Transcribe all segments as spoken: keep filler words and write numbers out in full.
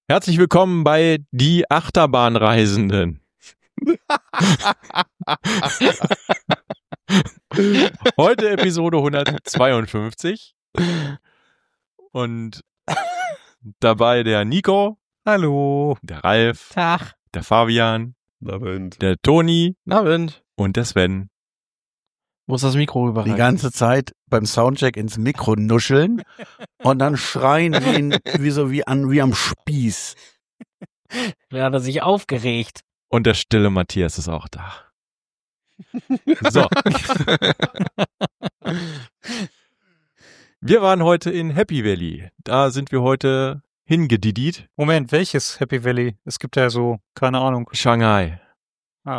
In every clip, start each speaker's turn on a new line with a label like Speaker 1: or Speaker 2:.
Speaker 1: Herzlich willkommen bei Die Achterbahnreisenden. Heute Episode hundertzweiundfünfzig und dabei der Nico.
Speaker 2: Hallo.
Speaker 1: Der Ralf.
Speaker 2: Tag.
Speaker 1: Der Fabian.
Speaker 3: Abend.
Speaker 1: Der Toni.
Speaker 2: Abend.
Speaker 1: Und der Sven.
Speaker 2: Muss das Mikro überreichen?
Speaker 4: Die ganze Zeit beim Soundcheck ins Mikro nuscheln und dann schreien wie, in, wie so wie an wie am Spieß.
Speaker 2: Da hat er sich aufgeregt.
Speaker 1: Und der stille Matthias ist auch da. So. Wir waren heute in Happy Valley. Da sind wir heute hingedidit.
Speaker 5: Moment, welches Happy Valley? Es gibt ja so, keine Ahnung.
Speaker 1: Shanghai.
Speaker 5: Ah.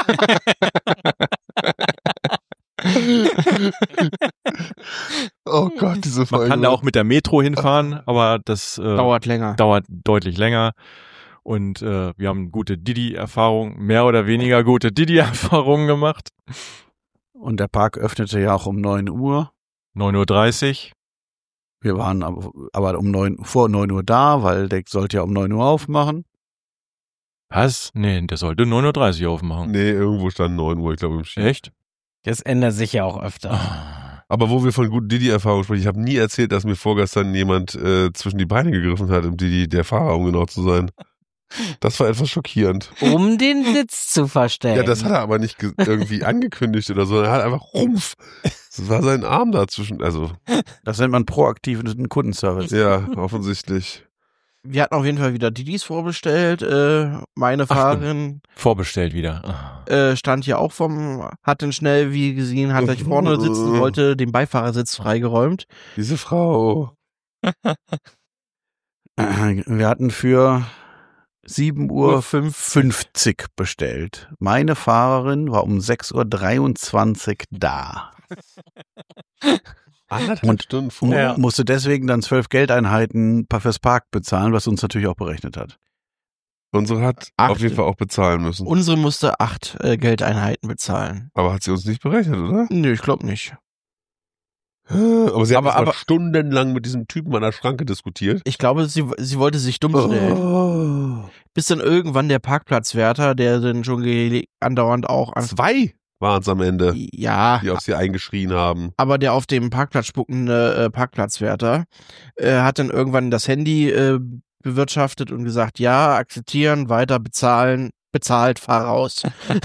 Speaker 3: Oh Gott, diese Folge.
Speaker 1: Man kann da auch mit der Metro hinfahren, aber das äh,
Speaker 2: Dauert länger.
Speaker 1: dauert deutlich länger. Und äh, wir haben gute Didi-Erfahrungen, mehr oder weniger gute Didi-Erfahrungen gemacht.
Speaker 4: Und der Park öffnete ja auch um neun Uhr.
Speaker 1: neun Uhr dreißig.
Speaker 4: Wir waren aber, aber um neun, vor neun Uhr da, weil der sollte ja um neun Uhr aufmachen.
Speaker 1: Was? Nee, der sollte neun Uhr dreißig aufmachen.
Speaker 3: Nee, irgendwo stand neun Uhr, ich glaube im Schiff.
Speaker 1: Echt?
Speaker 2: Das ändert sich ja auch öfter.
Speaker 3: Aber wo wir von guten Didi-Erfahrungen sprechen, ich habe nie erzählt, dass mir vorgestern jemand äh, zwischen die Beine gegriffen hat im Didi, der Fahrer, um genau zu sein. Das war etwas schockierend.
Speaker 2: Um den Sitz zu verstellen.
Speaker 3: Ja, das hat er aber nicht ge- irgendwie angekündigt oder so. Er hat einfach rumpf. Das war sein Arm dazwischen. Also,
Speaker 4: Das nennt man proaktiven Kundenservice.
Speaker 3: ja, offensichtlich.
Speaker 6: Wir hatten auf jeden Fall wieder Didis vorbestellt. Äh, meine Fahrerin
Speaker 1: Vorbestellt wieder.
Speaker 6: äh, stand hier auch vom, hat den schnell, wie gesehen, hat gleich vorne sitzen, wollte den Beifahrersitz freigeräumt.
Speaker 3: Diese Frau.
Speaker 4: Wir hatten für sieben Uhr fünfzig bestellt. Meine Fahrerin war um sechs Uhr dreiundzwanzig da.
Speaker 3: Anderthalb
Speaker 4: Und-
Speaker 3: Stunden
Speaker 4: Und
Speaker 3: vor.
Speaker 5: Ja.
Speaker 4: musste deswegen dann zwölf Geldeinheiten fürs Park bezahlen, was uns natürlich auch berechnet hat.
Speaker 3: Unsere hat
Speaker 6: Acht.
Speaker 3: auf jeden Fall auch bezahlen müssen.
Speaker 6: Unsere musste acht äh, Geldeinheiten bezahlen.
Speaker 3: Aber hat sie uns nicht berechnet, oder?
Speaker 6: Nö, ich glaube nicht.
Speaker 3: Aber sie hat
Speaker 6: Aber-
Speaker 3: aber,
Speaker 6: aber-
Speaker 3: stundenlang mit diesem Typen an der Schranke diskutiert.
Speaker 6: Ich glaube, sie, sie wollte sich dumm stellen.
Speaker 3: Oh.
Speaker 6: Bis dann irgendwann der Parkplatzwärter, der dann schon ge- andauernd auch an,
Speaker 3: Zwei waren es am Ende,
Speaker 6: ja,
Speaker 3: die auf sie eingeschrien haben.
Speaker 6: aber der auf dem Parkplatz spuckende äh, Parkplatzwärter äh, hat dann irgendwann das Handy äh, bewirtschaftet und gesagt, ja, akzeptieren, weiter bezahlen, bezahlt, fahr raus.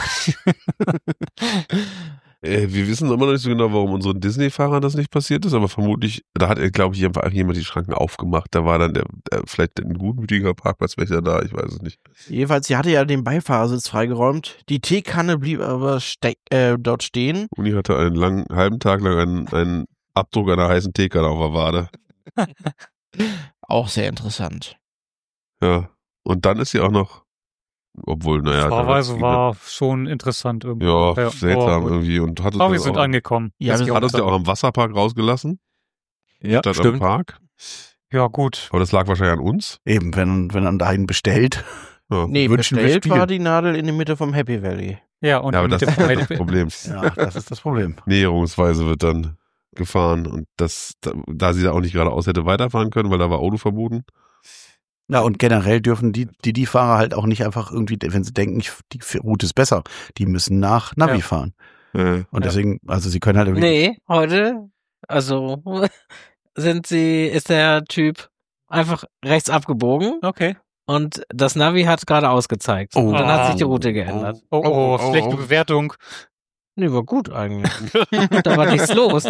Speaker 3: Äh, wir wissen immer noch nicht so genau, warum unseren Disney-Fahrern das nicht passiert ist, aber vermutlich, da hat, glaube ich, einfach jemand die Schranken aufgemacht. Da war dann der, der, vielleicht ein gutmütiger Parkplatzwächter da, ich weiß es nicht.
Speaker 6: Jedenfalls, sie hatte ja den Beifahrersitz freigeräumt. Die Teekanne blieb aber steck, äh, dort stehen.
Speaker 3: Uni hatte einen langen, halben Tag lang einen, einen Abdruck einer heißen Teekanne auf der Wade.
Speaker 6: Auch sehr interessant.
Speaker 3: Ja. Und dann ist sie auch noch, obwohl, naja. da
Speaker 5: Fahrweise
Speaker 3: hat sie-
Speaker 5: war schon interessant irgendwie.
Speaker 3: Ja,
Speaker 5: Ja,
Speaker 3: seltsam
Speaker 5: aber gut.
Speaker 3: irgendwie. Und hat uns,
Speaker 5: Aber wir
Speaker 3: dann
Speaker 5: sind
Speaker 3: auch,
Speaker 5: angekommen.
Speaker 6: Ja,
Speaker 5: Das
Speaker 6: wir
Speaker 5: geht
Speaker 3: hat uns ja
Speaker 5: dann.
Speaker 3: auch am Wasserpark rausgelassen,
Speaker 1: Ja,
Speaker 3: statt am
Speaker 1: stimmt.
Speaker 3: Park.
Speaker 5: Ja, gut.
Speaker 3: Aber das lag wahrscheinlich an uns.
Speaker 4: Eben, wenn, wenn man dahin bestellt.
Speaker 3: Ja.
Speaker 6: Nee,
Speaker 4: Wünschen wir
Speaker 6: bestellt
Speaker 4: Spiegel.
Speaker 6: war die Nadel in der Mitte vom Happy Valley.
Speaker 5: Ja, und
Speaker 3: Ja, aber
Speaker 5: mit
Speaker 3: das
Speaker 5: dem
Speaker 3: ist das Problem.
Speaker 4: Ja, das ist das Problem.
Speaker 3: Näherungsweise wird dann gefahren und das, da, da sie da auch nicht geradeaus hätte weiterfahren können, weil da war Auto verboten.
Speaker 4: Ja, und generell dürfen die, die, die Fahrer halt auch nicht einfach irgendwie, wenn sie denken, ich, die Route ist besser, die müssen nach Navi
Speaker 5: Ja.
Speaker 4: fahren.
Speaker 3: Äh,
Speaker 4: Und
Speaker 5: Ja.
Speaker 4: deswegen, also sie können halt irgendwie,
Speaker 2: Nee, heute, also sind sie, ist der Typ einfach rechts abgebogen
Speaker 5: Okay.
Speaker 2: und das Navi hat geradeaus gezeigt.
Speaker 4: Oh.
Speaker 2: Und dann hat sich die Route geändert.
Speaker 5: Oh, oh,
Speaker 3: Oh, oh,
Speaker 5: schlechte
Speaker 3: oh.
Speaker 5: Bewertung.
Speaker 6: Nee, war gut eigentlich.
Speaker 2: Da war nichts los.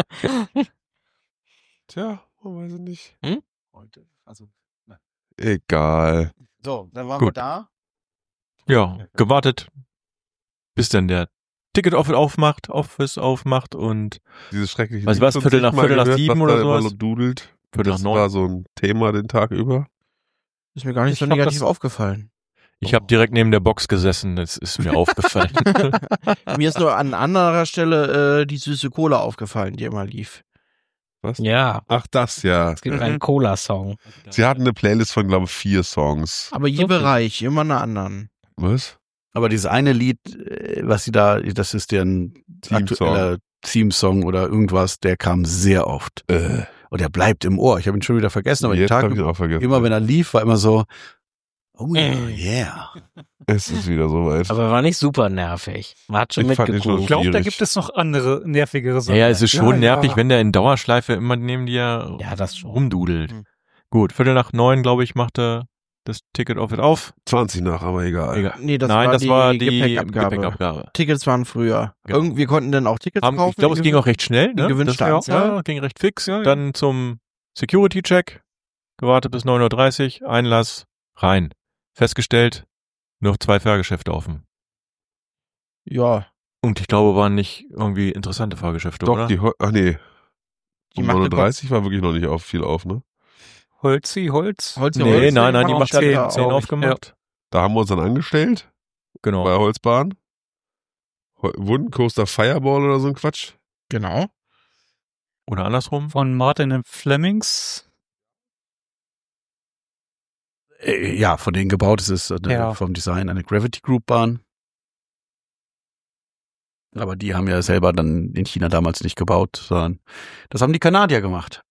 Speaker 3: Tja, man weiß es nicht.
Speaker 4: Heute, also,
Speaker 3: Egal.
Speaker 4: so, dann waren
Speaker 1: Gut.
Speaker 4: wir da.
Speaker 1: Ja, gewartet, bis dann der Ticket-Office aufmacht, Office aufmacht und
Speaker 3: Dieses schreckliche
Speaker 1: Was
Speaker 3: Lied
Speaker 1: war's,
Speaker 3: von
Speaker 1: Viertel
Speaker 3: sich
Speaker 1: nach-
Speaker 3: mal
Speaker 1: Viertel nach
Speaker 3: gehört,
Speaker 1: sieben
Speaker 3: was
Speaker 1: oder
Speaker 3: da immer
Speaker 1: sowas?
Speaker 3: so dudelt.
Speaker 1: Viertel nach
Speaker 3: Das
Speaker 1: neun.
Speaker 3: war so ein Thema den Tag über.
Speaker 6: Ist mir gar nicht
Speaker 5: Ich
Speaker 6: so
Speaker 5: hab
Speaker 6: negativ
Speaker 5: das-
Speaker 6: aufgefallen.
Speaker 1: Ich habe direkt neben der Box gesessen, das ist mir aufgefallen.
Speaker 6: Mir ist nur an anderer Stelle äh, die süße Cola aufgefallen, die immer lief.
Speaker 3: Was?
Speaker 2: Ja,
Speaker 3: Ach, das ja.
Speaker 2: es gibt einen Cola-Song.
Speaker 3: Sie hatten eine Playlist von, glaube ich, vier Songs.
Speaker 6: Aber je
Speaker 2: Okay.
Speaker 6: Bereich, immer eine anderen.
Speaker 3: Was?
Speaker 4: Aber dieses eine Lied, äh, was sie da, das ist deren
Speaker 3: Theme-Song.
Speaker 4: aktueller Theme-Song oder irgendwas, der kam sehr oft.
Speaker 3: Äh,
Speaker 4: Und der bleibt im Ohr. Ich habe ihn schon wieder vergessen, aber die
Speaker 3: jetzt habe
Speaker 4: Tage,
Speaker 3: ich ihn auch vergessen.
Speaker 4: immer wenn er lief, war immer so, Oh ja, yeah.
Speaker 3: Es ist wieder soweit.
Speaker 2: Aber war nicht super nervig. Man hat schon
Speaker 3: Ich fand ihn schon
Speaker 5: Ich
Speaker 2: mitgeguckt.
Speaker 5: glaube, da
Speaker 3: schwierig.
Speaker 5: gibt es noch andere, nervigere
Speaker 1: Ja,
Speaker 5: Sachen.
Speaker 1: ja, es ist
Speaker 6: Ja,
Speaker 1: schon
Speaker 6: ja.
Speaker 1: nervig, wenn der in Dauerschleife immer neben dir
Speaker 2: Ja, das schon.
Speaker 1: rumdudelt.
Speaker 6: Hm.
Speaker 1: Gut, Viertel nach neun, glaube ich, machte das Ticket Office auf.
Speaker 3: zwanzig nach, aber egal.
Speaker 1: Egal.
Speaker 6: Nee, das
Speaker 1: Nein,
Speaker 6: war
Speaker 1: das
Speaker 6: die
Speaker 1: war die
Speaker 6: Gepäckabgabe.
Speaker 1: Gepäckabgabe.
Speaker 6: Tickets waren früher.
Speaker 1: Genau.
Speaker 6: Irgend, wir konnten dann auch Tickets
Speaker 1: Haben,
Speaker 6: kaufen.
Speaker 1: ich glaube, es ging auch recht schnell. Ne?
Speaker 6: in gewünschter
Speaker 1: das,
Speaker 6: Anzahl.
Speaker 1: ja, ging recht fix.
Speaker 5: Ja, ja.
Speaker 1: Dann zum Security-Check. Gewartet bis neun Uhr dreißig. Einlass. Rein. Festgestellt, noch zwei Fahrgeschäfte offen.
Speaker 6: Ja,
Speaker 1: Und ich glaube, waren nicht irgendwie interessante Fahrgeschäfte,
Speaker 3: Doch,
Speaker 1: oder?
Speaker 3: die, Hol- ach nee.
Speaker 6: Die
Speaker 3: Um
Speaker 6: machte
Speaker 3: neun Uhr dreißig war wirklich noch nicht auf, viel auf, ne?
Speaker 5: Holzi, Holz.
Speaker 6: Holz,
Speaker 1: nee,
Speaker 6: Holz,
Speaker 1: nein, nein, die
Speaker 6: machen
Speaker 1: macht
Speaker 6: auch
Speaker 1: zehn,
Speaker 6: zehn,
Speaker 1: zehn
Speaker 6: glaub ich.
Speaker 1: aufgemacht.
Speaker 3: Da haben wir uns dann angestellt,
Speaker 1: Genau.
Speaker 3: bei Holzbahn. Hol- Wundencoaster Fireball oder so ein Quatsch.
Speaker 6: Genau.
Speaker 1: Oder andersrum.
Speaker 5: Von Martin and Flemings.
Speaker 4: Äh, Ja, von denen gebaut ist es eine,
Speaker 5: Ja.
Speaker 4: vom Design eine Gravity Group Bahn. Aber die haben ja selber dann in China damals nicht gebaut, sondern das haben die Kanadier gemacht.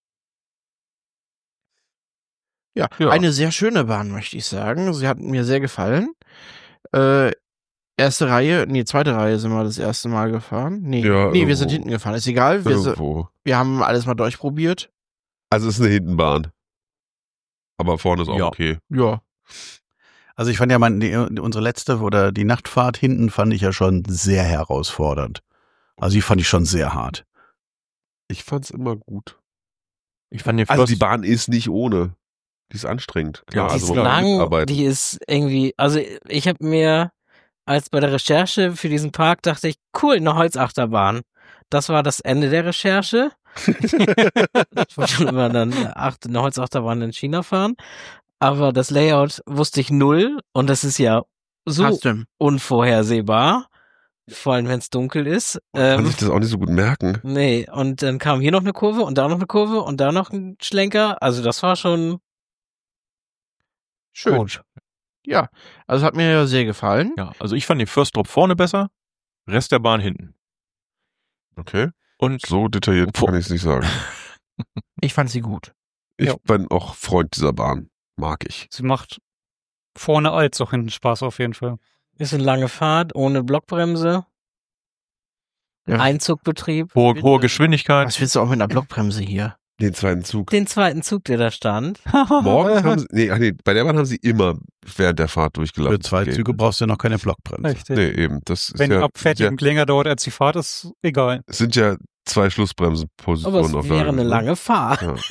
Speaker 6: Ja,
Speaker 3: Ja.
Speaker 6: eine sehr schöne Bahn, möchte ich sagen. Sie hat mir sehr gefallen. Äh, erste Reihe, nee, zweite Reihe sind wir das erste Mal gefahren. Nee,
Speaker 3: Ja,
Speaker 6: nee wir
Speaker 3: irgendwo.
Speaker 6: sind hinten gefahren. Ist egal, wir, sind,
Speaker 3: Irgendwo.
Speaker 6: wir haben alles mal durchprobiert.
Speaker 3: Also es ist eine Hintenbahn. Aber vorne ist auch
Speaker 1: Ja.
Speaker 3: okay.
Speaker 6: Ja.
Speaker 4: Also ich fand ja mein, die, unsere letzte oder die Nachtfahrt hinten fand ich ja schon sehr herausfordernd. Also die fand ich schon sehr hart.
Speaker 3: Ich fand's immer gut.
Speaker 1: Ich fand den
Speaker 3: Also
Speaker 1: First,
Speaker 3: die Bahn ist nicht ohne. Die ist anstrengend. Klar,
Speaker 1: Ja,
Speaker 2: Die
Speaker 3: also
Speaker 2: ist
Speaker 3: man muss
Speaker 2: lang,
Speaker 3: mitarbeiten.
Speaker 2: die ist irgendwie, also ich habe mir, als bei der Recherche für diesen Park, dachte ich, cool, eine Holzachterbahn. Das war das Ende der Recherche. Ich wollte schon immer dann acht, eine Holzachterbahn in China fahren. Aber das Layout wusste ich null und das ist ja so
Speaker 6: Custom.
Speaker 2: unvorhersehbar. Vor allem, wenn es dunkel ist.
Speaker 3: Man kann
Speaker 2: Ähm,
Speaker 3: sich das auch nicht so gut merken.
Speaker 2: nee, und dann kam hier noch eine Kurve und da noch eine Kurve und da noch ein Schlenker. Also das war schon
Speaker 6: Schön.
Speaker 2: gut.
Speaker 6: Ja, also hat mir ja sehr gefallen.
Speaker 1: ja, also ich fand den First Drop vorne besser, Rest der Bahn hinten.
Speaker 3: Okay.
Speaker 1: Und
Speaker 3: So detailliert
Speaker 1: Boah.
Speaker 3: kann ich es nicht sagen.
Speaker 6: Ich fand sie gut.
Speaker 3: Ich
Speaker 5: Ja.
Speaker 3: bin auch Freund dieser Bahn. Mag ich.
Speaker 5: Sie macht vorne als auch hinten Spaß auf jeden Fall.
Speaker 2: Ist eine lange Fahrt, ohne Blockbremse.
Speaker 6: Ja.
Speaker 2: Einzugbetrieb.
Speaker 1: hohe, hohe Geschwindigkeit.
Speaker 6: Was willst du auch mit einer Blockbremse hier?
Speaker 3: Den zweiten Zug.
Speaker 2: Den zweiten Zug, der da stand.
Speaker 3: Morgens haben sie, nee, ach nee, bei der Bahn haben sie immer während der Fahrt durchgelassen.
Speaker 4: Für zwei
Speaker 3: Okay.
Speaker 4: Züge brauchst du ja noch keine Blockbremse.
Speaker 5: Richtig.
Speaker 3: Nee, eben. Das ist
Speaker 5: Wenn die
Speaker 3: ja,
Speaker 5: Abfertigung
Speaker 3: ja,
Speaker 5: länger dauert als die Fahrt, ist egal.
Speaker 3: es sind ja zwei
Speaker 2: Aber es
Speaker 3: Schlussbremsenpositionen auf der
Speaker 2: wäre eine
Speaker 3: ne?
Speaker 2: lange Fahrt.
Speaker 3: Ja.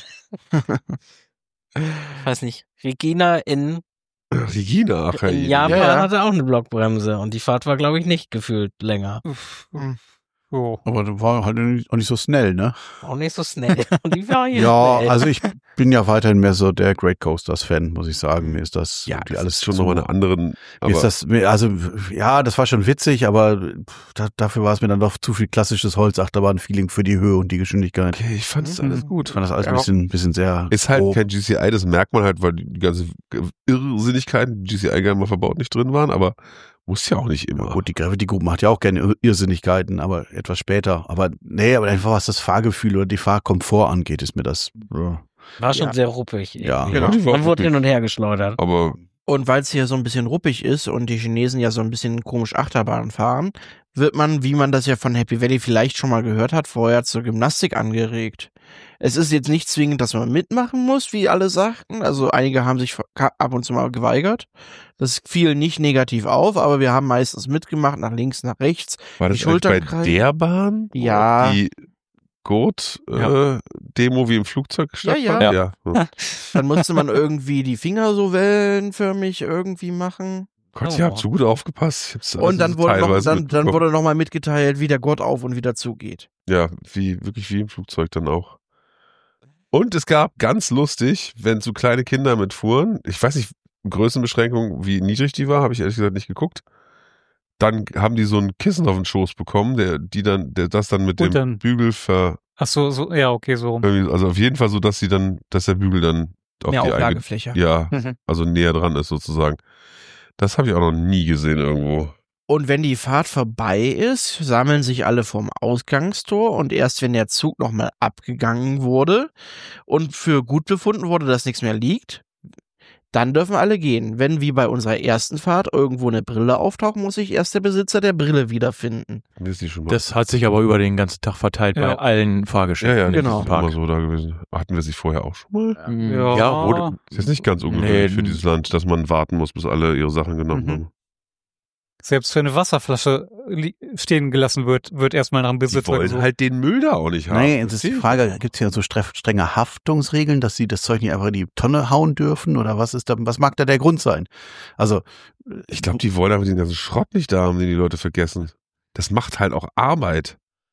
Speaker 2: Ich weiß nicht. Regina in,
Speaker 3: Ach, Regina, ach,
Speaker 2: in
Speaker 3: ja,
Speaker 2: Japan
Speaker 6: Ja, ja.
Speaker 2: hatte auch eine Blockbremse und die Fahrt war, glaube ich, nicht gefühlt länger.
Speaker 6: Hm.
Speaker 5: So.
Speaker 4: Aber das war halt auch nicht so schnell, ne?
Speaker 2: Auch nicht so schnell. Und die war hier
Speaker 4: Ja,
Speaker 2: schnell.
Speaker 4: also ich bin ja weiterhin mehr so der Great Coasters Fan, muss ich sagen. Mir ist das
Speaker 3: ja,
Speaker 4: irgendwie
Speaker 3: das
Speaker 4: alles
Speaker 3: ist schon
Speaker 4: zu-
Speaker 3: nochmal eine anderen,
Speaker 4: Mir
Speaker 3: aber
Speaker 4: ist das, mir- also ja, das war schon witzig, aber da, dafür war es mir dann doch zu viel klassisches Holzachterbahn-Feeling für die Höhe und die Geschwindigkeit.
Speaker 3: okay, ich fand es
Speaker 6: Mhm.
Speaker 3: alles
Speaker 4: Ich
Speaker 3: gut.
Speaker 4: fand das alles
Speaker 3: Ja.
Speaker 4: ein bisschen, bisschen sehr
Speaker 3: Ist halt
Speaker 4: grob.
Speaker 3: kein G C I, das merkt man halt, weil die ganze Irrsinnigkeiten, die G C I gerne mal verbaut, nicht drin waren, aber muss ja auch nicht
Speaker 4: Ja,
Speaker 3: immer.
Speaker 4: gut, die Gravity Group macht ja auch gerne Ir- Irrsinnigkeiten, aber etwas später. Aber nee, aber einfach was das Fahrgefühl oder die Fahrkomfort angeht, ist mir das. Ja.
Speaker 2: war schon
Speaker 6: Ja.
Speaker 2: sehr ruppig.
Speaker 4: Ja.
Speaker 2: irgendwie.
Speaker 3: Genau, die war
Speaker 2: Man wurde
Speaker 3: ruppig.
Speaker 2: hin und her geschleudert.
Speaker 3: Aber
Speaker 6: Und weil es hier so ein bisschen ruppig ist und die Chinesen ja so ein bisschen komisch Achterbahn fahren, wird man, wie man das ja von Happy Valley vielleicht schon mal gehört hat, vorher zur Gymnastik angeregt. Es ist jetzt nicht zwingend, dass man mitmachen muss, wie alle sagten. Also einige haben sich ab und zu mal geweigert. Das fiel nicht negativ auf, aber wir haben meistens mitgemacht, nach links, nach rechts.
Speaker 3: war
Speaker 6: Die
Speaker 3: das eigentlich bei
Speaker 6: Schulterkreise?
Speaker 3: der Bahn? wo
Speaker 6: Ja.
Speaker 3: Die Gurt-Demo wie im Flugzeug
Speaker 6: Ja,
Speaker 3: stattfand?
Speaker 6: ja.
Speaker 3: ja. Hm.
Speaker 6: Dann musste man irgendwie die Finger so wellenförmig irgendwie machen.
Speaker 3: Gott,
Speaker 2: Oh.
Speaker 3: ihr habt so gut aufgepasst. Ich hab's alles
Speaker 6: Und dann
Speaker 3: so
Speaker 6: wurde, noch,
Speaker 3: teilweise
Speaker 6: dann, dann
Speaker 3: mitbekommen.
Speaker 6: wurde nochmal mitgeteilt, wie der Gurt auf und wieder zugeht.
Speaker 3: Ja, wie, wirklich wie im Flugzeug dann auch. Und es gab ganz lustig, wenn so kleine Kinder mitfuhren, ich weiß nicht, Größenbeschränkung, wie niedrig die war, habe ich ehrlich gesagt nicht geguckt. Dann haben die so ein Kissen auf den Schoß bekommen, der, die dann, der das dann mit
Speaker 5: Und
Speaker 3: dem
Speaker 5: dann-
Speaker 3: Bügel ver,
Speaker 5: Ach so, so, ja, okay, so rum.
Speaker 3: irgendwie- also auf jeden Fall so, dass sie dann, dass der Bügel dann auf
Speaker 6: Mehr
Speaker 3: die eigene,
Speaker 6: Auflagefläche.
Speaker 3: ja,
Speaker 5: Mhm.
Speaker 3: also näher dran ist sozusagen. Das habe ich auch noch nie gesehen irgendwo.
Speaker 6: Und wenn die Fahrt vorbei ist, sammeln sich alle vorm Ausgangstor und erst wenn der Zug nochmal abgegangen wurde und für gut befunden wurde, dass nichts mehr liegt, Dann dürfen alle gehen. Wenn wie bei unserer ersten Fahrt irgendwo eine Brille auftaucht, muss sich erst der Besitzer der Brille wiederfinden.
Speaker 3: Das ist die schon mal.
Speaker 1: Das hat sich aber über den ganzen Tag verteilt
Speaker 5: Ja.
Speaker 1: bei allen
Speaker 3: ja,
Speaker 1: Fahrgeschäften.
Speaker 3: ja,
Speaker 1: in
Speaker 3: das
Speaker 6: genau.
Speaker 3: ist
Speaker 1: diesem Park.
Speaker 3: immer so da gewesen. Hatten wir sie vorher auch schon mal?
Speaker 6: Ja.
Speaker 1: Ja, wurde,
Speaker 3: Ist jetzt nicht ganz ungewöhnlich
Speaker 1: Nee,
Speaker 3: für dieses Land, dass man warten muss, bis alle ihre Sachen genommen
Speaker 6: Mhm.
Speaker 3: haben.
Speaker 5: Selbst wenn eine Wasserflasche li- stehen gelassen wird, wird erstmal nach dem
Speaker 3: Die
Speaker 5: Besitzer
Speaker 3: wollen
Speaker 5: gesucht.
Speaker 3: halt den Müll da auch nicht haben.
Speaker 4: Nein, das ist die Frage, gibt es hier so stre- strenge Haftungsregeln, dass sie das Zeug nicht einfach in die Tonne hauen dürfen? Oder was ist da, was mag da der Grund sein? Also,
Speaker 3: Ich glaube, die wollen aber den ganzen Schrott nicht da haben, den die Leute vergessen. Das macht halt auch Arbeit.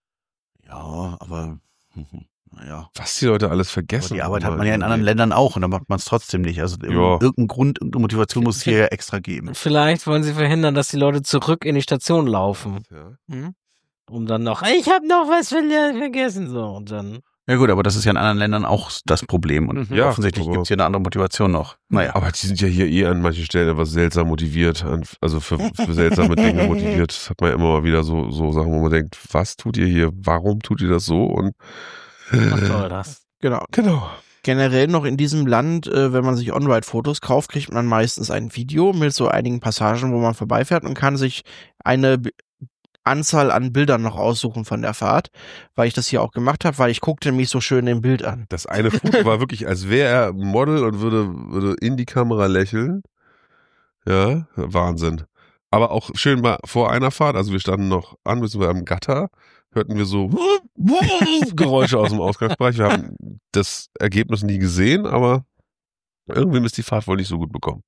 Speaker 4: ja, aber, naja.
Speaker 3: Was die Leute alles
Speaker 4: Aber
Speaker 3: vergessen.
Speaker 4: die Arbeit hat
Speaker 3: haben,
Speaker 4: man ja in anderen Ländern auch und dann macht man es trotzdem nicht. Also
Speaker 3: Ja.
Speaker 4: irgendein Grund, irgendeine Motivation muss es hier ja extra geben.
Speaker 2: Vielleicht wollen sie verhindern, dass die Leute zurück in die Station laufen.
Speaker 3: Ja.
Speaker 6: Hm?
Speaker 2: Um dann noch, ich habe noch was verle- vergessen. So, und dann.
Speaker 4: Ja gut, aber das ist ja in anderen Ländern auch das Problem und
Speaker 3: Ja,
Speaker 4: offensichtlich
Speaker 3: aber-
Speaker 4: gibt es hier eine andere Motivation noch. Naja.
Speaker 3: Aber die sind ja hier eh an manchen Stellen etwas seltsam motiviert, an, also für, für seltsame Dinge motiviert. Das hat man ja immer mal wieder so, so Sachen, wo man denkt, was tut ihr hier? Warum tut ihr das so? Und
Speaker 2: Was soll das?
Speaker 6: Genau.
Speaker 3: genau.
Speaker 6: Generell noch in diesem Land, äh, wenn man sich On-Ride-Fotos kauft, kriegt man meistens ein Video mit so einigen Passagen, wo man vorbeifährt und kann sich eine B- Anzahl an Bildern noch aussuchen von der Fahrt, weil ich das hier auch gemacht habe, weil ich guckte mich so schön im Bild an.
Speaker 3: Das eine Foto war wirklich, als wäre er ein Model und würde, würde in die Kamera lächeln. Ja, Wahnsinn. Aber auch schön mal vor einer Fahrt, also wir standen noch an, müssen wir am Gatter, hörten wir so Geräusche aus dem Ausgangsbereich. Wir haben das Ergebnis nie gesehen, aber irgendwie ist die Fahrt wohl nicht so gut bekommen.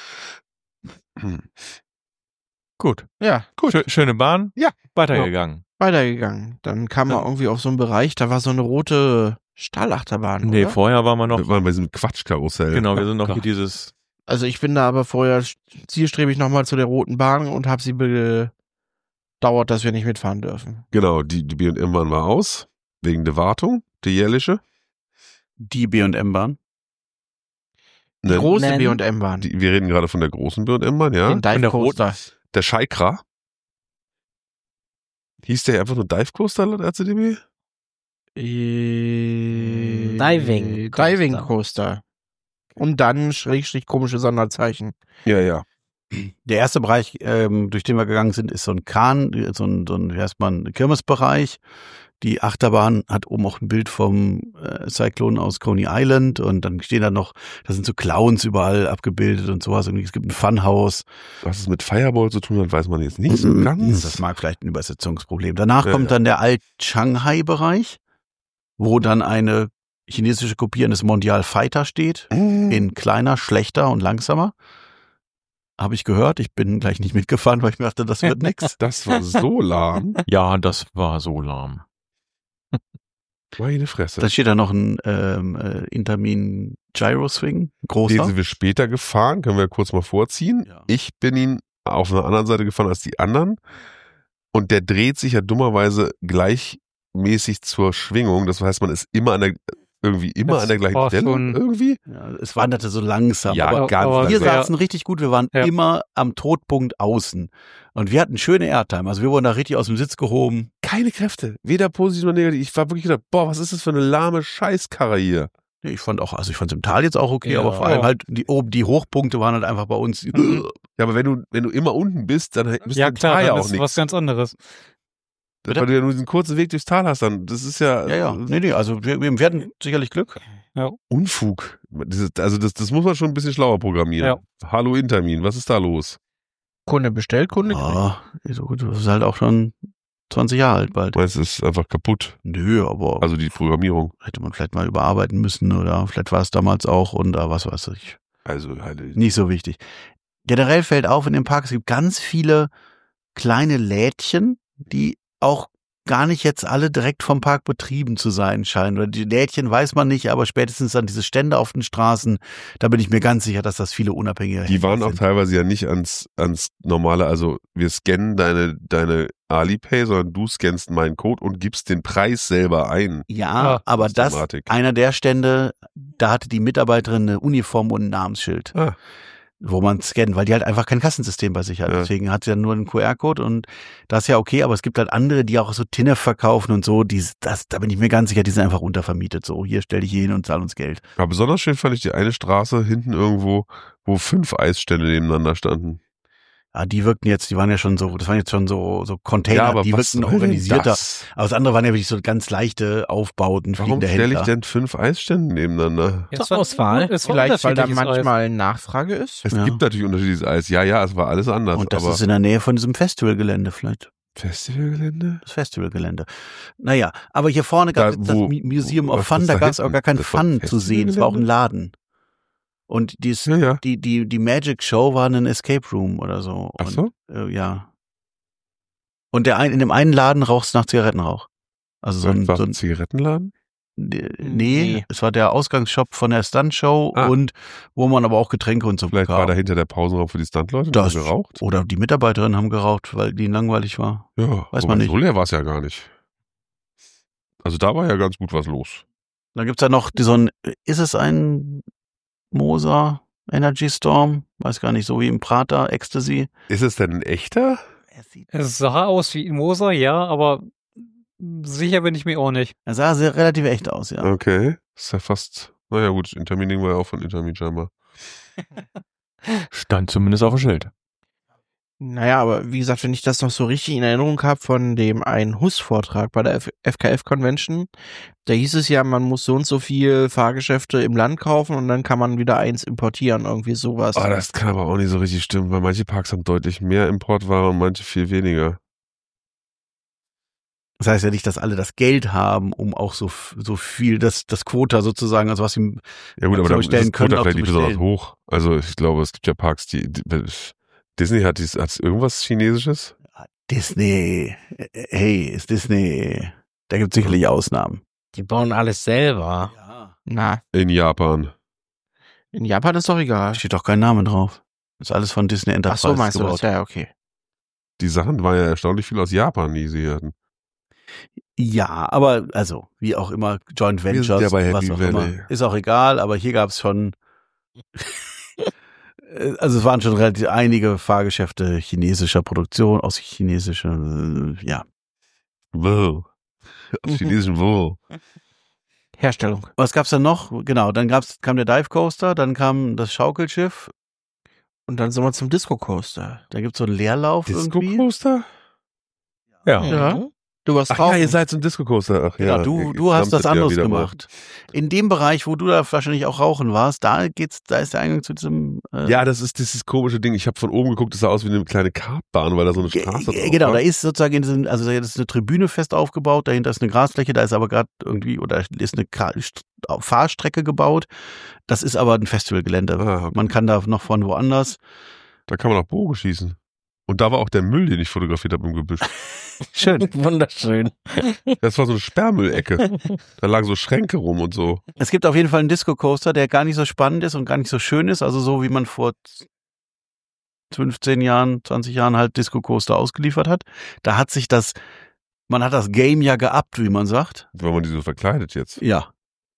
Speaker 3: Hm.
Speaker 1: Gut.
Speaker 6: Ja,
Speaker 1: Gut. Schö- schöne Bahn.
Speaker 3: Ja.
Speaker 1: Weitergegangen.
Speaker 6: weitergegangen. Dann kam man
Speaker 1: Ja.
Speaker 6: irgendwie auf so einen Bereich, da war so eine rote Stahlachterbahn,
Speaker 1: Nee,
Speaker 6: oder?
Speaker 1: vorher waren wir noch.
Speaker 3: Wir waren bei diesem Quatschkarussell.
Speaker 1: Genau, wir sind noch
Speaker 4: klar.
Speaker 1: hier dieses.
Speaker 6: Also ich bin da aber vorher zielstrebig nochmal zu der roten Bahn und habe sie bedauert, dass wir nicht mitfahren dürfen.
Speaker 3: Genau, die, die B und M-Bahn war aus, wegen der Wartung, die jährliche.
Speaker 4: Die B und M-Bahn.
Speaker 6: Die
Speaker 3: Ne,
Speaker 6: große
Speaker 2: Nennen.
Speaker 6: B und M-Bahn.
Speaker 3: die, wir reden gerade von der großen B und M-Bahn, ja.
Speaker 6: Den Dive
Speaker 1: der
Speaker 6: Coaster.
Speaker 3: Der Scheikra. Hieß der einfach nur Dive Coaster laut R C D B?
Speaker 6: Äh,
Speaker 2: Diving Coaster.
Speaker 6: Diving Coaster. Und dann Schrägstrich komische Sonderzeichen.
Speaker 3: Ja, ja.
Speaker 4: Der erste Bereich, ähm, durch den wir gegangen sind, ist so ein Kahn, so ein, so ein, wie heißt man, Kirmesbereich. Die Achterbahn hat oben auch ein Bild vom äh, Cyclone aus Coney Island und dann stehen da noch, da sind so Clowns überall abgebildet und sowas. Und es gibt ein Funhouse.
Speaker 3: Was es mit Fireball zu tun hat, weiß man jetzt nicht so ganz.
Speaker 4: Das mag vielleicht ein Übersetzungsproblem. Danach
Speaker 3: Ja,
Speaker 4: kommt
Speaker 3: ja.
Speaker 4: dann der Alt-Shanghai-Bereich, wo dann eine chinesische Kopie eines Mondial Fighter steht.
Speaker 3: Mhm.
Speaker 4: In kleiner, schlechter und langsamer. Habe ich gehört. Ich bin gleich nicht mitgefahren, weil ich mir dachte, das wird nix.
Speaker 3: Das war so lahm.
Speaker 1: Ja, das war so lahm.
Speaker 3: Meine Fresse.
Speaker 4: Da steht da noch ein ähm, äh, Intermin Gyroswing,
Speaker 3: Den
Speaker 4: großer.
Speaker 3: sind wir später gefahren, können wir kurz mal vorziehen.
Speaker 4: Ja.
Speaker 3: Ich bin ihn auf einer anderen Seite gefahren als die anderen. Und der dreht sich ja dummerweise gleichmäßig zur Schwingung. Das heißt, man ist immer an der, irgendwie immer
Speaker 5: Das
Speaker 3: an der gleichen
Speaker 5: war
Speaker 3: Stelle.
Speaker 5: schon-
Speaker 3: Irgendwie.
Speaker 4: Ja, es wanderte so langsam.
Speaker 3: Ja,
Speaker 4: aber
Speaker 3: ganz
Speaker 5: aber
Speaker 4: wir
Speaker 3: langsam.
Speaker 5: sehr-
Speaker 4: saßen richtig gut. Wir waren
Speaker 5: Ja.
Speaker 4: immer am Todpunkt außen. Und wir hatten schöne Airtime. Also wir wurden da richtig aus dem Sitz gehoben.
Speaker 3: Keine Kräfte. Weder positiv noch negativ. Ich war wirklich gedacht, boah, was ist das für eine lahme Scheißkarre hier?
Speaker 4: Nee, Ich fand auch, also ich fand es im Tal jetzt auch okay,
Speaker 2: Ja.
Speaker 4: aber vor allem
Speaker 5: Ja.
Speaker 4: halt die oben die Hochpunkte waren halt einfach bei uns.
Speaker 3: Ja, aber wenn du, wenn du immer unten bist, dann bist
Speaker 5: Ja
Speaker 3: du im
Speaker 5: klar,
Speaker 3: Tal ja
Speaker 5: dann
Speaker 3: auch
Speaker 5: ist
Speaker 3: nichts.
Speaker 5: was ganz anderes.
Speaker 3: Weil du ja nur diesen kurzen Weg durchs Tal hast, dann, das ist ja,
Speaker 4: Ja, ja. Nee, nee, also wir, wir werden sicherlich Glück.
Speaker 3: Unfug. Dieses, also das, das muss man schon ein bisschen schlauer programmieren. Hallo Intermin, was ist da los?
Speaker 6: Kunde bestellt, Kunde kriegt.
Speaker 4: Ah, so gut, das ist halt auch schon zwanzig Jahre alt bald.
Speaker 3: Meinst du, es ist einfach kaputt?
Speaker 4: Nö, aber
Speaker 3: Also die Programmierung.
Speaker 4: hätte man vielleicht mal überarbeiten müssen oder vielleicht war es damals auch und äh, was weiß ich.
Speaker 3: Also halt,
Speaker 4: Nicht so wichtig. Generell fällt auf in dem Park, es gibt ganz viele kleine Lädchen, die auch gar nicht jetzt alle direkt vom Park betrieben zu sein scheinen. Oder die Lädchen weiß man nicht, aber spätestens dann diese Stände auf den Straßen, da bin ich mir ganz sicher, dass das viele unabhängige
Speaker 3: die waren auch
Speaker 4: sind.
Speaker 3: teilweise ja nicht ans, ans normale, also wir scannen deine, deine Alipay, sondern du scannst meinen Code und gibst den Preis selber ein.
Speaker 4: Ja,
Speaker 5: Ja,
Speaker 4: aber das,
Speaker 3: Systematik.
Speaker 4: einer der Stände, da hatte die Mitarbeiterin eine Uniform und ein Namensschild.
Speaker 3: Ah.
Speaker 4: wo man scannt, weil die halt einfach kein Kassensystem bei sich hat.
Speaker 3: Ja.
Speaker 4: Deswegen hat sie ja nur einen Q R-Code und das ist ja okay, aber es gibt halt andere, die auch so Tinne verkaufen und so, die, das, da bin ich mir ganz sicher, die sind einfach untervermietet. So, hier stell dich hier hin und zahl uns Geld.
Speaker 3: Aber besonders schön fand ich die eine Straße hinten irgendwo, wo fünf Eisstände nebeneinander standen.
Speaker 4: Ja, die wirkten jetzt, die waren ja schon so, das waren jetzt schon so, so Container,
Speaker 3: Ja, aber
Speaker 4: die
Speaker 3: was
Speaker 4: wirkten
Speaker 3: soll denn
Speaker 4: organisierter.
Speaker 3: das?
Speaker 4: Aber das andere waren ja wirklich so ganz leichte Aufbauten,
Speaker 3: Warum
Speaker 4: fliegende
Speaker 3: stelle ich
Speaker 4: Händler.
Speaker 3: denn fünf Eisstände nebeneinander?
Speaker 2: Zur
Speaker 5: es war-
Speaker 2: Auswahl.
Speaker 5: es war
Speaker 6: Vielleicht, weil da
Speaker 5: unterschiedliches Eis.
Speaker 6: manchmal Nachfrage ist.
Speaker 3: Es
Speaker 4: Ja.
Speaker 3: gibt natürlich unterschiedliches Eis. Ja, ja, es war alles anders.
Speaker 4: Und das
Speaker 3: aber
Speaker 4: ist in der Nähe von diesem Festivalgelände vielleicht.
Speaker 3: Festivalgelände?
Speaker 4: Das Festivalgelände. Naja, aber hier vorne gab es
Speaker 3: Da,
Speaker 4: das
Speaker 3: wo-
Speaker 4: Mu- Museum
Speaker 3: wo-
Speaker 4: of
Speaker 3: was
Speaker 4: Fun,
Speaker 3: ist
Speaker 4: da
Speaker 3: da
Speaker 4: gab es auch
Speaker 3: hinten?
Speaker 4: gar kein
Speaker 3: Das war
Speaker 4: Fun zu sehen, es war auch ein Laden. Und dies,
Speaker 3: Ja, ja.
Speaker 4: die, die, die Magic Show war ein Escape Room oder so.
Speaker 3: Ach
Speaker 4: Und,
Speaker 3: so?
Speaker 4: Äh, ja. Und der ein, in dem einen Laden rauchst du nach Zigarettenrauch. Also so ein,
Speaker 3: war
Speaker 4: so
Speaker 3: ein
Speaker 4: ein
Speaker 3: Zigarettenladen?
Speaker 4: nee,
Speaker 6: Nee.
Speaker 4: es war der Ausgangsshop von der Stuntshow
Speaker 3: Ah.
Speaker 4: und wo man aber auch Getränke und so
Speaker 3: Vielleicht
Speaker 4: bekam.
Speaker 3: war dahinter der Pausenraum für die Stuntleute und
Speaker 4: Das-
Speaker 3: haben geraucht?
Speaker 4: Oder die Mitarbeiterinnen haben geraucht, weil die langweilig war.
Speaker 3: Ja,
Speaker 4: weiß
Speaker 3: wobei
Speaker 4: man nicht.
Speaker 3: So leer war es ja gar nicht. Also da war ja ganz gut was los.
Speaker 4: Dann gibt's ja noch die, so ein, ist es ein Moser Energy Storm? Weiß gar nicht, so wie im Prater Ecstasy.
Speaker 3: Ist es denn ein echter?
Speaker 4: Er, sieht,
Speaker 5: Es sah aus wie ein Moser, ja, aber sicher bin ich mir auch nicht.
Speaker 4: er sah sehr relativ echt aus, ja.
Speaker 3: Okay. Ist ja fast. Naja, gut, Intermining war ja auch von Intermin scheinbar.
Speaker 1: Stand zumindest auf dem Schild.
Speaker 6: Naja, aber wie gesagt, wenn ich das noch so richtig in Erinnerung habe von dem einen Huss-Vortrag bei der F- FKF-Convention, da hieß es ja, man muss so und so viel Fahrgeschäfte im Land kaufen und dann kann man wieder eins importieren, irgendwie sowas.
Speaker 3: Oh, das kann aber auch nicht so richtig stimmen, weil manche Parks haben deutlich mehr Importware und manche viel weniger.
Speaker 4: Das heißt ja nicht, dass alle das Geld haben, um auch so, so viel, das, das Quota sozusagen, also was sie,
Speaker 3: Ja gut,
Speaker 4: Ja,
Speaker 3: aber
Speaker 4: zu
Speaker 3: da
Speaker 4: bestellen
Speaker 3: ist das
Speaker 4: können,
Speaker 3: Quota
Speaker 4: auch
Speaker 3: vielleicht
Speaker 4: zu
Speaker 3: nicht besonders
Speaker 4: bestellen.
Speaker 3: hoch. Also ich glaube, es gibt ja Parks, die, die Disney hat dies, hat's irgendwas Chinesisches?
Speaker 4: Disney, hey, ist Disney, da gibt es sicherlich Ausnahmen.
Speaker 2: Die bauen alles selber.
Speaker 4: Ja.
Speaker 6: Na,
Speaker 3: In Japan.
Speaker 6: in Japan ist doch
Speaker 4: Da
Speaker 6: egal.
Speaker 4: steht doch kein Name drauf. Das ist alles von Disney
Speaker 6: Ach
Speaker 4: Enterprise
Speaker 6: so, meinst du
Speaker 4: gebaut.
Speaker 6: das? Ja, ja, okay.
Speaker 3: Die Sachen waren ja erstaunlich viel aus Japan, die sie hatten.
Speaker 4: Ja, aber also, wie auch immer, Joint
Speaker 3: Wir sind
Speaker 4: Ventures,
Speaker 3: ja bei
Speaker 4: was
Speaker 3: Happy
Speaker 4: auch
Speaker 3: Valley.
Speaker 4: immer. Ist auch egal, aber hier gab es schon, also es waren schon relativ einige Fahrgeschäfte chinesischer Produktion, aus chinesischer, äh, ja.
Speaker 3: Wow. Aus chinesischen Wo.
Speaker 6: Herstellung.
Speaker 4: Was gab's dann noch? Genau, dann gab's, kam der Dive Coaster, dann kam das Schaukelschiff,
Speaker 6: Und dann sind wir zum Disco Coaster.
Speaker 4: da gibt's so einen Leerlauf
Speaker 3: Disco
Speaker 4: irgendwie.
Speaker 3: Coaster?
Speaker 1: Ja.
Speaker 6: Ja. Du warst
Speaker 3: Ach
Speaker 6: drauf.
Speaker 3: ja, ihr seid zum Disco Coaster. Ach
Speaker 4: Ja,
Speaker 3: ja.
Speaker 4: du,
Speaker 3: ihr
Speaker 4: du hast das
Speaker 3: stammtet ja
Speaker 4: anderes
Speaker 3: wieder mal.
Speaker 4: gemacht. In dem Bereich, wo du da wahrscheinlich auch rauchen warst, da geht's, da ist der Eingang zu diesem. Äh,
Speaker 3: Ja, das ist dieses komische Ding. Ich habe von oben geguckt, das sah aus wie eine kleine Kartbahn, weil da so eine
Speaker 4: Ge-
Speaker 3: Straße
Speaker 4: ge-
Speaker 3: drauf
Speaker 4: Genau,
Speaker 3: war.
Speaker 4: da ist sozusagen in diesem, also da ist eine Tribüne fest aufgebaut, dahinter ist eine Grasfläche, da ist aber gerade irgendwie, oder ist eine Ka- St- Fahrstrecke gebaut. Das ist aber ein Festivalgelände.
Speaker 3: Ah, okay.
Speaker 4: Man kann da noch von woanders.
Speaker 3: Da kann man auch Bogen schießen. Und da war auch der Müll, den ich fotografiert habe im Gebüsch.
Speaker 2: Schön. Wunderschön.
Speaker 3: Das war so eine Sperrmüllecke. Da lagen so Schränke rum und so.
Speaker 4: Es gibt auf jeden Fall einen Disco-Coaster, der gar nicht so spannend ist und gar nicht so schön ist, also so wie man vor fünfzehn Jahren, zwanzig Jahren halt Disco-Coaster ausgeliefert hat. Da hat sich das, man hat das Game ja geabt, wie man sagt.
Speaker 3: Wenn man die so verkleidet jetzt.
Speaker 4: Ja.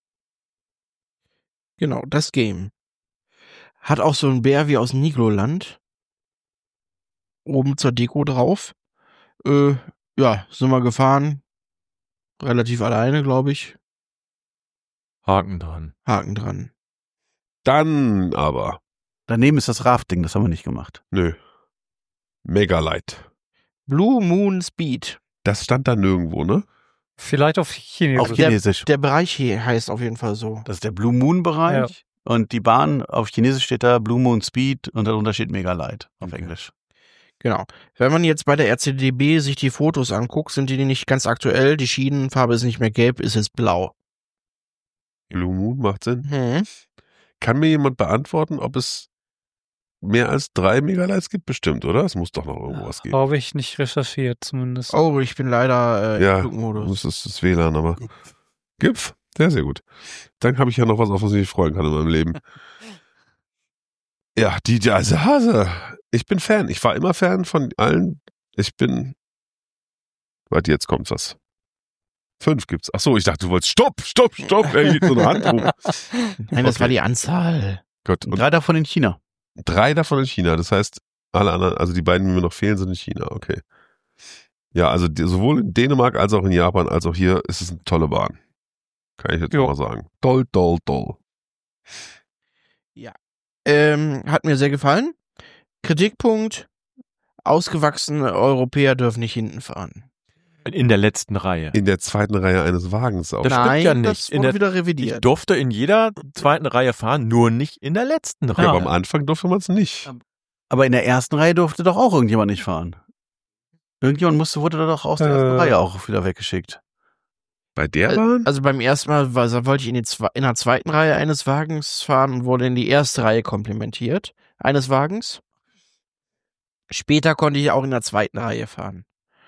Speaker 6: Genau, das Game. Hat auch so ein Bär wie aus Nigloland. Oben zur Deko drauf. Äh, ja, sind wir gefahren. Relativ alleine, glaube ich.
Speaker 1: Haken dran.
Speaker 6: Haken dran.
Speaker 3: Dann aber.
Speaker 4: Daneben ist das Rafting, das haben wir nicht gemacht.
Speaker 3: Nö. Megalight.
Speaker 6: Blue Moon Speed.
Speaker 3: Das stand da nirgendwo, ne?
Speaker 5: Vielleicht auf Chinesisch.
Speaker 4: Auf Chinesisch.
Speaker 6: Der Bereich hier heißt auf jeden Fall so.
Speaker 4: Das ist der Blue Moon Bereich. Und die Bahn, auf Chinesisch steht da Blue Moon Speed und darunter steht Mega Light auf
Speaker 3: Okay.
Speaker 4: Englisch.
Speaker 6: Genau. Wenn man jetzt bei der R C D B sich die Fotos anguckt, sind die nicht ganz aktuell. Die Schienenfarbe ist nicht mehr gelb, ist jetzt blau.
Speaker 3: Blue Moon macht Sinn.
Speaker 6: Hm.
Speaker 3: Kann mir jemand beantworten, ob es mehr als drei Megalights gibt? Bestimmt, oder? Es muss doch noch irgendwo was geben.
Speaker 5: Habe ich nicht recherchiert, zumindest.
Speaker 6: Oh, ich bin leider äh,
Speaker 3: Ja,
Speaker 6: im Flugmodus.
Speaker 3: das ist das W L A N, aber. Gipf. Sehr, sehr gut. Dann habe ich ja noch was, auf was ich mich freuen kann in meinem Leben. Ja, die Jase Hase. Ich bin Fan. Ich war immer Fan von allen. Ich bin. Warte, jetzt kommt was. Fünf gibt's. Ach so, ich dachte, du wolltest. Stopp, stopp, stopp. Er hielt so eine Hand hoch.
Speaker 6: Nein, das
Speaker 3: Okay.
Speaker 6: war die Anzahl.
Speaker 3: Gott. Und
Speaker 4: Drei davon in China.
Speaker 3: Drei davon in China. Das heißt, alle anderen, also die beiden, die mir noch fehlen, sind in China. Okay. Ja, also die, sowohl in Dänemark als auch in Japan als auch hier ist es eine tolle Bahn. Kann ich jetzt
Speaker 5: Jo.
Speaker 3: mal sagen. Toll, toll, toll.
Speaker 6: Ähm, hat mir sehr gefallen. Kritikpunkt: Ausgewachsene Europäer dürfen nicht hinten fahren.
Speaker 1: In der letzten Reihe.
Speaker 3: In der zweiten Reihe eines Wagens auch.
Speaker 1: Das stimmt
Speaker 6: Nein,
Speaker 1: ja nicht.
Speaker 6: das
Speaker 1: In
Speaker 6: wurde
Speaker 1: der-
Speaker 6: wieder
Speaker 1: Ich
Speaker 6: revidiert.
Speaker 1: durfte in jeder zweiten Reihe fahren, nur nicht in der letzten
Speaker 3: Ja,
Speaker 1: Reihe.
Speaker 3: aber am Anfang durfte man es nicht.
Speaker 4: Aber in der ersten Reihe durfte doch auch irgendjemand nicht fahren. Irgendjemand musste, wurde da doch aus der ersten
Speaker 5: Äh.
Speaker 4: Reihe auch wieder weggeschickt.
Speaker 3: Bei der Bahn?
Speaker 6: Also beim ersten Mal war, wollte ich in, die Zwe in der zweiten Reihe eines Wagens fahren und wurde in die erste Reihe komplimentiert eines Wagens. Später konnte ich auch in der zweiten Reihe fahren.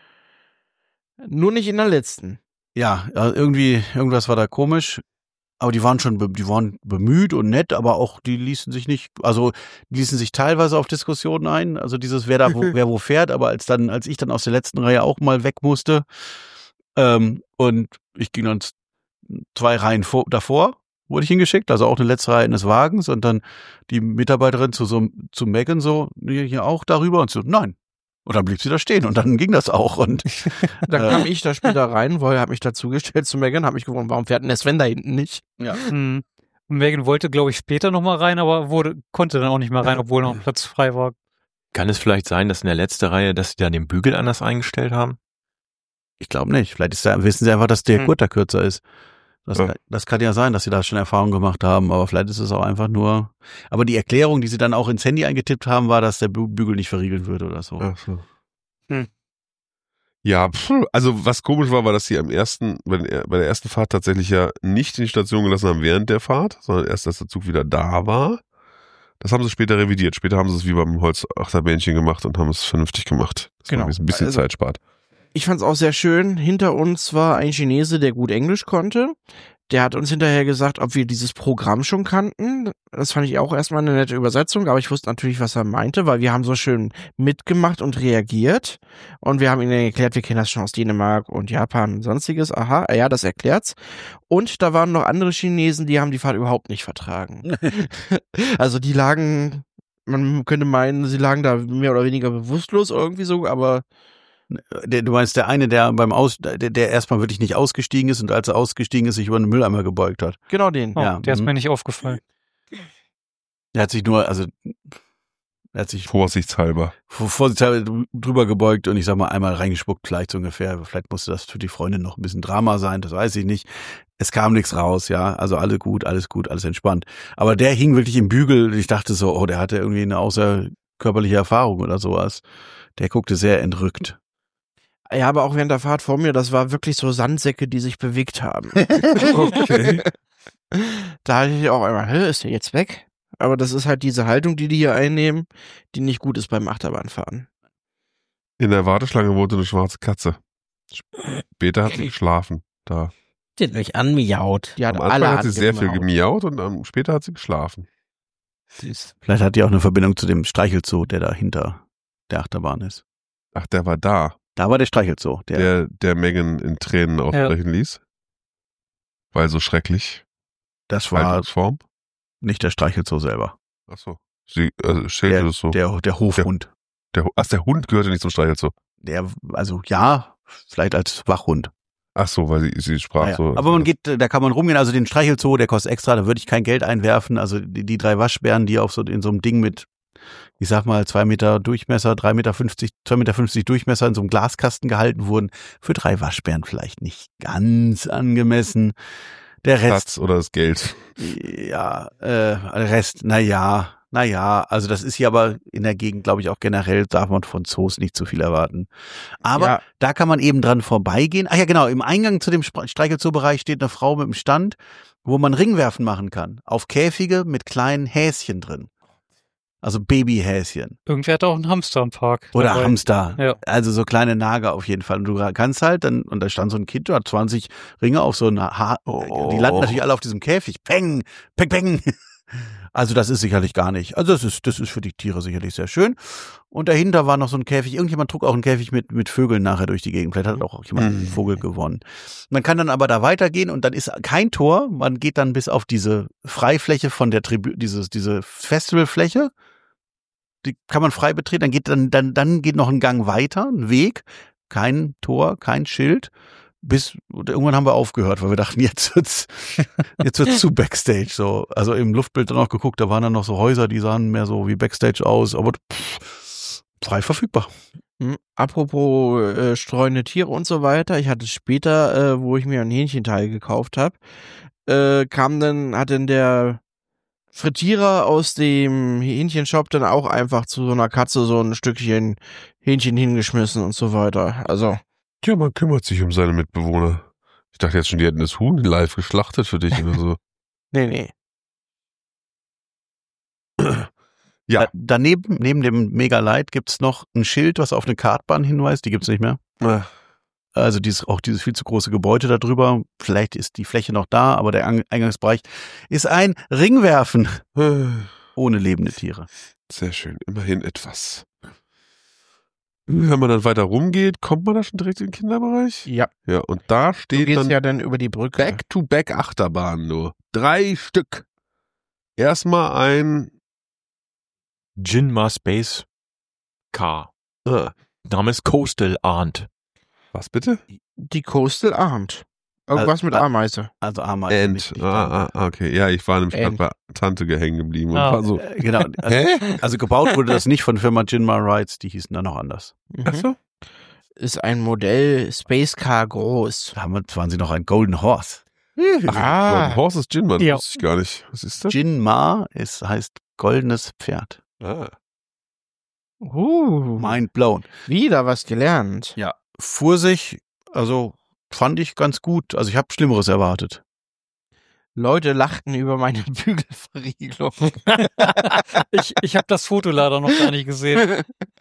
Speaker 6: Nur nicht in der letzten.
Speaker 4: Ja, also irgendwie, irgendwas war da komisch. Aber die waren schon, be- die waren bemüht und nett, aber auch die ließen sich nicht, also die ließen sich teilweise auf Diskussionen ein. Also dieses, wer da wo, wer wo fährt, aber als dann, als ich dann aus der letzten Reihe auch mal weg musste, ähm, und ich ging dann z- zwei Reihen vor, davor, wurde ich hingeschickt, also auch eine letzte Reihe eines Wagens und dann die Mitarbeiterin zu so, zu Megan so, nee, hier auch darüber und so, nein. Und dann blieb sie da stehen und dann ging das auch und
Speaker 6: Da
Speaker 4: Äh.
Speaker 6: kam ich da später rein, weil er hat mich dazugestellt zu Megan, hat mich gewundert, warum fährt denn der Sven da hinten nicht?
Speaker 4: ja.
Speaker 5: Hm. Und Megan wollte, glaube ich, später nochmal rein, aber wurde, konnte dann auch nicht mehr rein, obwohl noch ein Platz frei war.
Speaker 1: Kann es vielleicht sein, dass in der letzten Reihe, dass sie da den Bügel anders eingestellt haben?
Speaker 4: Ich glaube nicht. Vielleicht ist da, wissen sie einfach, dass der
Speaker 6: Hm.
Speaker 4: Gurt da kürzer ist. Das,
Speaker 3: Ja.
Speaker 4: kann, das kann ja sein, dass sie da schon Erfahrung gemacht haben, aber vielleicht ist es auch einfach nur. Aber die Erklärung, die sie dann auch ins Handy eingetippt haben, war, dass der Bü- Bügel nicht verriegelt wird oder so.
Speaker 3: Ach so.
Speaker 6: Hm.
Speaker 3: Ja, pff, also was komisch war, war, dass sie am ersten, bei, den, bei der ersten Fahrt tatsächlich ja nicht in die Station gelassen haben während der Fahrt, sondern erst, dass der Zug wieder da war. Das haben sie später revidiert. Später haben sie es wie beim Holzachterbähnchen gemacht und haben es vernünftig gemacht. Das
Speaker 6: Genau.
Speaker 3: war ein bisschen
Speaker 6: Also-
Speaker 3: Zeit spart.
Speaker 6: Ich fand's auch sehr schön. Hinter uns war ein Chinese, der gut Englisch konnte. Der hat uns hinterher gesagt, ob wir dieses Programm schon kannten. Das fand ich auch erstmal eine nette Übersetzung, aber ich wusste natürlich, was er meinte, weil wir haben so schön mitgemacht und reagiert. Und wir haben ihnen erklärt, wir kennen das schon aus Dänemark und Japan und sonstiges. Aha, ja, das erklärt's. Und da waren noch andere Chinesen, die haben die Fahrt überhaupt nicht vertragen. Also die lagen, man könnte meinen, sie lagen da mehr oder weniger bewusstlos irgendwie so, aber
Speaker 4: Der, du meinst der eine, der beim Aus, der, der erstmal wirklich nicht ausgestiegen ist und als er ausgestiegen ist, sich über einen Mülleimer gebeugt hat.
Speaker 6: genau den.
Speaker 5: Oh,
Speaker 4: Ja,
Speaker 5: der ist
Speaker 4: mhm.
Speaker 5: mir nicht aufgefallen.
Speaker 4: Der hat sich nur, also er hat sich
Speaker 3: Vorsichtshalber.
Speaker 4: vor- vorsichtshalber drü- drüber gebeugt und ich sag mal einmal reingespuckt, vielleicht so ungefähr. Vielleicht musste das für die Freundin noch ein bisschen Drama sein, das weiß ich nicht. Es kam nichts raus, ja. Also alle gut, alles gut, alles entspannt. Aber der hing wirklich im Bügel und ich dachte so, oh, der hatte irgendwie eine außerkörperliche Erfahrung oder sowas. Der guckte sehr entrückt.
Speaker 6: Ja, aber auch während der Fahrt vor mir, das war wirklich so Sandsäcke, die sich bewegt haben.
Speaker 3: Okay.
Speaker 6: Da hatte ich auch einmal, hä, ist der jetzt weg? Aber das ist halt diese Haltung, die die hier einnehmen, die nicht gut ist beim Achterbahnfahren.
Speaker 3: In der Warteschlange wohnte eine schwarze Katze. Später hat sie geschlafen. Da.
Speaker 2: Die hat mich anmiaut.
Speaker 6: Die hat
Speaker 3: Am
Speaker 6: alle
Speaker 3: Anfang hat sie sehr viel
Speaker 6: angemault.
Speaker 3: gemiaut und ähm, später hat sie geschlafen.
Speaker 2: Süß.
Speaker 4: Vielleicht hat die auch eine Verbindung zu dem Streichelzoo, der da hinter der Achterbahn ist.
Speaker 3: Ach, der war da.
Speaker 4: Da war der Streichelzoo. Der,
Speaker 3: Der, der Megan in Tränen ausbrechen ließ. Weil so schrecklich.
Speaker 4: das war
Speaker 3: Haltungsform.
Speaker 4: nicht der Streichelzoo selber.
Speaker 3: Ach so. Sie äh, stellte
Speaker 4: Der,
Speaker 3: das so.
Speaker 4: der, der Hofhund.
Speaker 3: Der, ach, der Hund gehörte nicht zum Streichelzoo.
Speaker 4: Der, also ja, vielleicht als Wachhund.
Speaker 3: Ach so, weil sie, sie sprach
Speaker 4: Ja,
Speaker 3: so.
Speaker 4: aber man geht, da kann man rumgehen, also den Streichelzoo, der kostet extra, da würde ich kein Geld einwerfen. Also die, die drei Waschbären, die auf so in so einem Ding mit, ich sag mal, zwei Meter Durchmesser, drei Meter fünfzig, zwei Meter fünfzig Durchmesser in so einem Glaskasten gehalten wurden, für drei Waschbären vielleicht nicht ganz angemessen. Der Rest,
Speaker 3: Platz oder das Geld.
Speaker 4: ja, äh, der Rest, na ja, na ja, also das ist hier aber in der Gegend, glaube ich, auch generell darf man von Zoos nicht zu viel erwarten. Aber
Speaker 6: Ja.
Speaker 4: da kann man eben dran vorbeigehen. Ach ja, genau, im Eingang zu dem Spre- Streichelzoo-Bereich steht eine Frau mit einem Stand, wo man Ringwerfen machen kann. Auf Käfige mit kleinen Häschen drin. Also Babyhäschen.
Speaker 5: Irgendwer hat auch einen Hamster im Park.
Speaker 4: Oder
Speaker 5: dabei.
Speaker 4: Hamster.
Speaker 5: Ja.
Speaker 4: Also so kleine Nager auf jeden Fall. Und du kannst halt dann, und da stand so ein Kind, der hat zwanzig Ringe auf so einer ha
Speaker 3: Oh.
Speaker 4: Die landen natürlich alle auf diesem Käfig. Peng, peng, peng. Also das ist sicherlich gar nicht. Also das ist, das ist für die Tiere sicherlich sehr schön. Und dahinter war noch so ein Käfig. Irgendjemand trug auch einen Käfig mit, mit Vögeln nachher durch die Gegend. Vielleicht hat auch jemand einen
Speaker 3: Mhm.
Speaker 4: Vogel gewonnen. Man kann dann aber da weitergehen und dann ist kein Tor. Man geht dann bis auf diese Freifläche von der Tribüne, dieses, diese Festivalfläche. die kann man frei betreten. Dann geht dann, dann, dann geht noch ein Gang weiter, ein Weg, kein Tor, kein Schild. Bis irgendwann haben wir aufgehört, weil wir dachten, jetzt wird's, jetzt wird's zu Backstage. So, also im Luftbild dann auch geguckt, da waren dann noch so Häuser, die sahen mehr so wie Backstage aus, aber pff, frei verfügbar.
Speaker 6: Hm, Apropos äh, streunende Tiere und so weiter, ich hatte später, äh, wo ich mir ein Hähnchenteil gekauft habe, äh, kam dann, hat dann der Frittierer aus dem Hähnchenshop dann auch einfach zu so einer Katze so ein Stückchen Hähnchen hingeschmissen und so weiter. Also
Speaker 3: Ja, man kümmert sich um seine Mitbewohner. Ich dachte jetzt schon, die hätten das Huhn live geschlachtet für dich oder so.
Speaker 6: nee, nee.
Speaker 3: Ja.
Speaker 4: Da, daneben, neben dem Megalight gibt's noch ein Schild, was auf eine Kartbahn hinweist. Die gibt's nicht mehr.
Speaker 3: Ach,
Speaker 4: Also dieses, auch dieses viel zu große Gebäude da drüber. Vielleicht ist die Fläche noch da, aber der Eingangsbereich ist ein Ringwerfen ohne lebende Tiere.
Speaker 3: sehr schön, immerhin etwas. Wenn man dann weiter rumgeht, kommt man da schon direkt in den Kinderbereich?
Speaker 6: Ja,
Speaker 3: Ja, und da
Speaker 6: du
Speaker 3: steht
Speaker 6: gehst
Speaker 3: dann
Speaker 6: ja dann über die Brücke.
Speaker 3: Back-to-Back-Achterbahnen nur. Drei Stück. Erstmal ein
Speaker 1: Jinma Space Car.
Speaker 3: ah,
Speaker 1: Name ist Coastal Arndt.
Speaker 3: was bitte?
Speaker 6: Die Coastal Arndt. Irgendwas mit
Speaker 4: Äh, äh,
Speaker 6: Ameise.
Speaker 4: Also Ameisen.
Speaker 3: End.
Speaker 4: nicht- nicht
Speaker 3: Ah, ah, okay. Ja, ich war nämlich gerade
Speaker 6: End.
Speaker 3: bei Tante hängen geblieben und
Speaker 5: Ah.
Speaker 3: war so.
Speaker 4: Äh, Genau. Also,
Speaker 3: Hä?
Speaker 4: also gebaut wurde das nicht von Firma Jinma Rides, die hießen dann noch anders.
Speaker 6: Mhm.
Speaker 3: Achso?
Speaker 6: Ist ein Modell Space Car groß.
Speaker 4: Damals waren sie noch ein Golden Horse.
Speaker 6: Ah.
Speaker 3: Golden Horse ist Jinman,
Speaker 5: Ja.
Speaker 3: wusste ich gar nicht. Was ist das?
Speaker 4: Jinma ist, heißt goldenes Pferd.
Speaker 3: Ah.
Speaker 6: Uh,
Speaker 4: Mind blown.
Speaker 6: wieder was gelernt.
Speaker 4: Ja. Fuhr sich, also fand ich ganz gut. Also ich habe Schlimmeres erwartet.
Speaker 6: Leute lachten über meine Bügelverriegelung.
Speaker 5: Ich, ich habe das Foto leider noch gar nicht gesehen.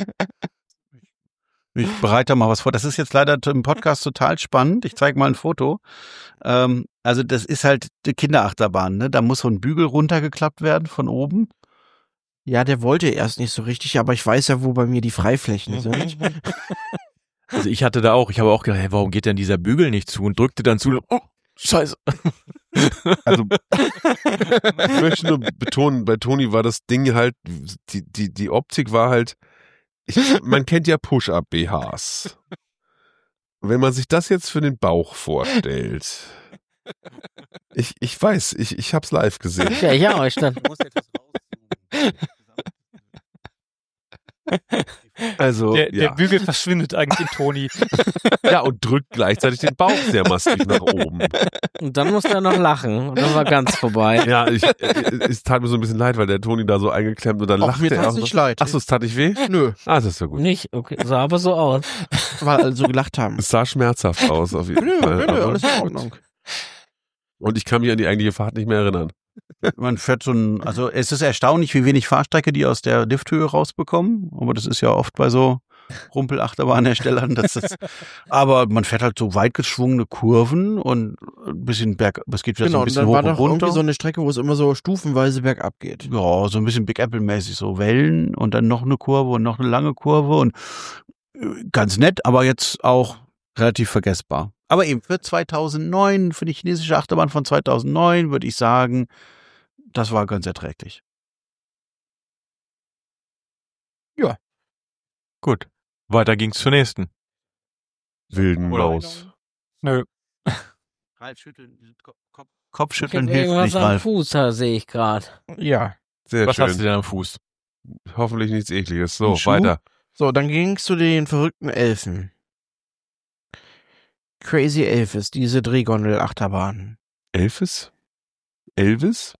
Speaker 4: Ich bereite mal was vor. Das ist jetzt leider im Podcast total spannend. Ich zeige mal ein Foto. Ähm, also das ist halt die Kinderachterbahn. Ne? Da muss so ein Bügel runtergeklappt werden von oben.
Speaker 6: Ja, der wollte erst nicht so richtig, aber ich weiß ja, wo bei mir die Freiflächen sind.
Speaker 1: Also ich hatte da auch, ich habe auch gedacht, hey, warum geht denn dieser Bügel nicht zu und drückte dann zu. Oh, scheiße.
Speaker 3: Also, ich möchte nur betonen, bei Toni war das Ding halt, die, die, die Optik war halt, ich, man kennt ja Push-Up-B Hs. Wenn man sich das jetzt für den Bauch vorstellt, ich, ich weiß, ich, ich hab's live gesehen.
Speaker 2: Ja, ja, ich dann.
Speaker 3: Also,
Speaker 5: Der, der
Speaker 3: ja.
Speaker 5: Bügel verschwindet eigentlich in Toni.
Speaker 3: ja, und drückt gleichzeitig den Bauch sehr massiv nach oben.
Speaker 2: Und dann musste er noch lachen und dann war ganz vorbei.
Speaker 3: Ja, ich, äh, es tat mir so ein bisschen leid, weil der Toni da so eingeklemmt und dann
Speaker 6: Ach,
Speaker 3: lachte
Speaker 6: mir
Speaker 3: er
Speaker 6: tat's
Speaker 3: auch.
Speaker 6: nicht
Speaker 3: so.
Speaker 6: leid.
Speaker 3: Achso, es tat nicht weh?
Speaker 6: Nö,
Speaker 3: Ah, das ist ja gut.
Speaker 2: Nicht? Okay, sah aber so aus.
Speaker 6: weil alle so gelacht haben.
Speaker 3: Es sah schmerzhaft aus, auf jeden
Speaker 6: Nö,
Speaker 3: Fall.
Speaker 6: nö, nö,
Speaker 3: aber
Speaker 6: alles in
Speaker 3: gut.
Speaker 6: Ordnung.
Speaker 3: Und ich kann mich an die eigentliche Fahrt nicht mehr erinnern.
Speaker 4: Man fährt so ein, also es ist erstaunlich, wie wenig Fahrstrecke die aus der Lifthöhe rausbekommen. Aber das ist ja oft bei so Rumpelachterbahnherstellern. Das ist, aber man fährt halt so weit geschwungene Kurven und ein bisschen berg, es geht wieder so
Speaker 6: Genau,
Speaker 4: ein
Speaker 6: und
Speaker 4: bisschen
Speaker 6: dann
Speaker 4: hoch
Speaker 6: war
Speaker 4: und
Speaker 6: doch irgendwie
Speaker 4: runter.
Speaker 6: so eine Strecke, wo es immer so stufenweise bergab geht.
Speaker 4: Ja, so ein bisschen Big Apple-mäßig, so Wellen und dann noch eine Kurve und noch eine lange Kurve und äh, ganz nett, aber jetzt auch relativ vergessbar. Aber eben für zweitausendneun, für die chinesische Achterbahn von zweitausendneun, würde ich sagen, das war ganz erträglich.
Speaker 1: Gut. Weiter ging's zur nächsten.
Speaker 3: Wilden
Speaker 1: Oder-
Speaker 3: Maus.
Speaker 5: Nö.
Speaker 4: Ralf schütteln, Kopf, Kopfschütteln
Speaker 2: Ich hab
Speaker 4: hilft
Speaker 2: irgendwas
Speaker 4: nicht,
Speaker 2: am
Speaker 4: Ralf.
Speaker 2: Fuß, da sehe ich gerade.
Speaker 6: Ja.
Speaker 3: Sehr
Speaker 1: Was hast du
Speaker 3: schön.
Speaker 1: denn am Fuß?
Speaker 3: Hoffentlich nichts Ekliges. So,
Speaker 4: Ein Schuh?
Speaker 3: weiter.
Speaker 6: So, dann ging's zu den verrückten Elfen. Crazy Elvis, diese Drehgondel-Achterbahn.
Speaker 3: Elvis? Elvis?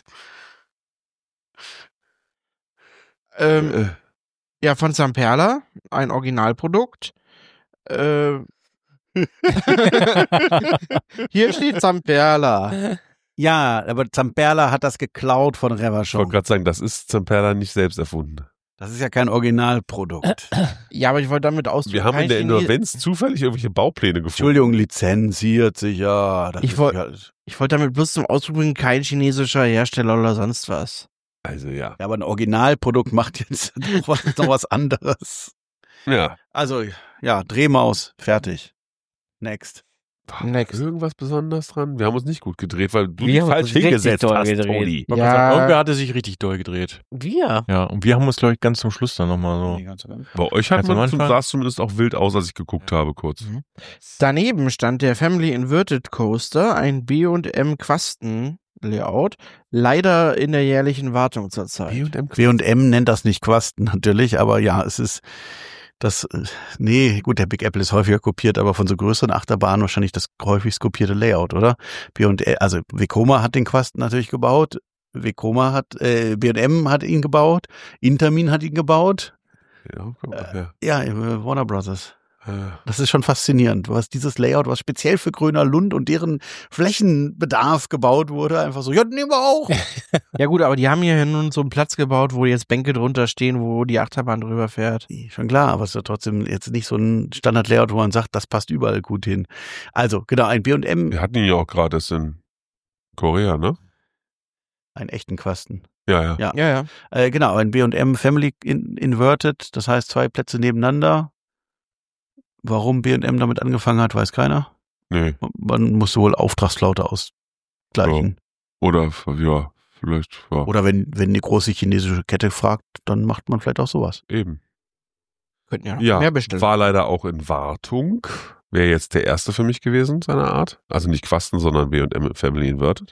Speaker 6: Ähm,
Speaker 3: Äh,
Speaker 6: ja, von Zamperla, ein Originalprodukt. Äh, hier steht Zamperla.
Speaker 4: Ja, aber Zamperla hat das geklaut von
Speaker 3: ich wollte
Speaker 4: Revachon.
Speaker 3: gerade sagen, das ist Zamperla nicht selbst erfunden.
Speaker 4: Das ist ja kein Originalprodukt.
Speaker 6: Ja, aber ich wollte damit ausdrücken.
Speaker 3: Wir haben in der
Speaker 6: kein Chine-
Speaker 3: Insolvenz zufällig irgendwelche Baupläne gefunden.
Speaker 4: Entschuldigung, lizenziert sich, ja. Das
Speaker 6: Ich
Speaker 4: ist
Speaker 6: woll-
Speaker 4: ja,
Speaker 6: Ich wollte damit bloß zum Ausdruck bringen, kein chinesischer Hersteller oder sonst was.
Speaker 3: Also ja.
Speaker 4: ja, aber ein Originalprodukt macht jetzt noch was, noch was anderes.
Speaker 3: Ja.
Speaker 4: Also, ja, Drehmaus, fertig. Next.
Speaker 3: War
Speaker 6: Next.
Speaker 3: irgendwas besonders dran? Wir haben uns nicht gut gedreht, weil du
Speaker 2: Wir
Speaker 3: dich
Speaker 2: haben
Speaker 3: falsch
Speaker 2: uns richtig
Speaker 3: hingesetzt
Speaker 2: doll
Speaker 3: hast,
Speaker 2: gedreht.
Speaker 3: Toni.
Speaker 1: Man
Speaker 6: Ja.
Speaker 1: kann sagen, irgendwer hatte sich richtig doll gedreht.
Speaker 2: Wir.
Speaker 1: Ja, und wir haben uns, glaube ich, ganz zum Schluss dann nochmal so.
Speaker 3: Bei euch hat
Speaker 1: Ganz am
Speaker 3: man zum,
Speaker 1: Anfang?
Speaker 3: sah es zumindest auch wild aus, als ich geguckt habe, kurz.
Speaker 6: Mhm. Daneben stand der Family Inverted Coaster, ein B und M Quasten Layout, leider in der jährlichen Wartung zurzeit.
Speaker 3: B und M.
Speaker 4: B und M nennt das nicht Quasten natürlich, aber ja, es ist das, äh, nee, gut, der Big Apple ist häufiger kopiert, aber von so größeren Achterbahnen wahrscheinlich das häufigst kopierte Layout, oder? B und M, also Vekoma hat den Quasten natürlich gebaut, Vekoma hat, äh, B und M hat ihn gebaut, Intermin hat ihn gebaut,
Speaker 3: Ja, guck mal,
Speaker 4: ja, äh, Warner Brothers.
Speaker 3: ja.
Speaker 4: Das ist schon faszinierend, was dieses Layout, was speziell für Gröner Lund und deren Flächenbedarf gebaut wurde, einfach so, ja, nehmen wir auch.
Speaker 6: Ja gut, aber die haben hier nun so einen Platz gebaut, wo jetzt Bänke drunter stehen, wo die Achterbahn drüber fährt.
Speaker 4: Schon klar, aber es ist ja trotzdem jetzt nicht so ein Standard-Layout, wo man sagt, das passt überall gut hin. Also, genau, ein B und M,
Speaker 3: Wir hatten ihn ja auch gerade erst in Korea, ne?
Speaker 4: einen echten Quasten.
Speaker 3: Ja, ja.
Speaker 4: Ja.
Speaker 6: Ja, ja.
Speaker 4: Äh, genau, ein B und M Family in, Inverted, das heißt zwei Plätze nebeneinander. Warum B und M damit angefangen hat, weiß keiner.
Speaker 3: Nee.
Speaker 4: Man musste wohl Auftragslaute ausgleichen.
Speaker 3: Oder, ja, vielleicht, ja,
Speaker 4: Oder wenn, wenn eine große chinesische Kette fragt, dann macht man vielleicht auch sowas.
Speaker 3: eben.
Speaker 6: Könnten ja noch
Speaker 3: Ja,
Speaker 6: mehr bestellen.
Speaker 3: war leider auch in Wartung. Wäre jetzt der erste für mich gewesen, seiner Art. Also nicht Quasten, sondern B und M Family Inverted.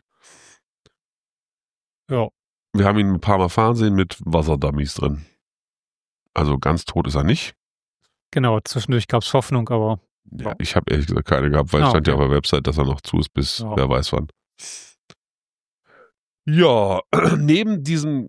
Speaker 5: Ja.
Speaker 3: Wir haben ihn ein paar Mal fahren sehen mit Wasserdummies drin. Also ganz tot ist er nicht.
Speaker 5: Genau, zwischendurch gab es Hoffnung, aber
Speaker 3: Ja,
Speaker 5: Ja.
Speaker 3: ich habe ehrlich gesagt keine gehabt, weil
Speaker 5: Ah,
Speaker 3: stand ja
Speaker 5: okay.
Speaker 3: auf der Website, dass er noch zu ist, bis
Speaker 5: Ja.
Speaker 3: wer weiß wann. Ja, neben diesem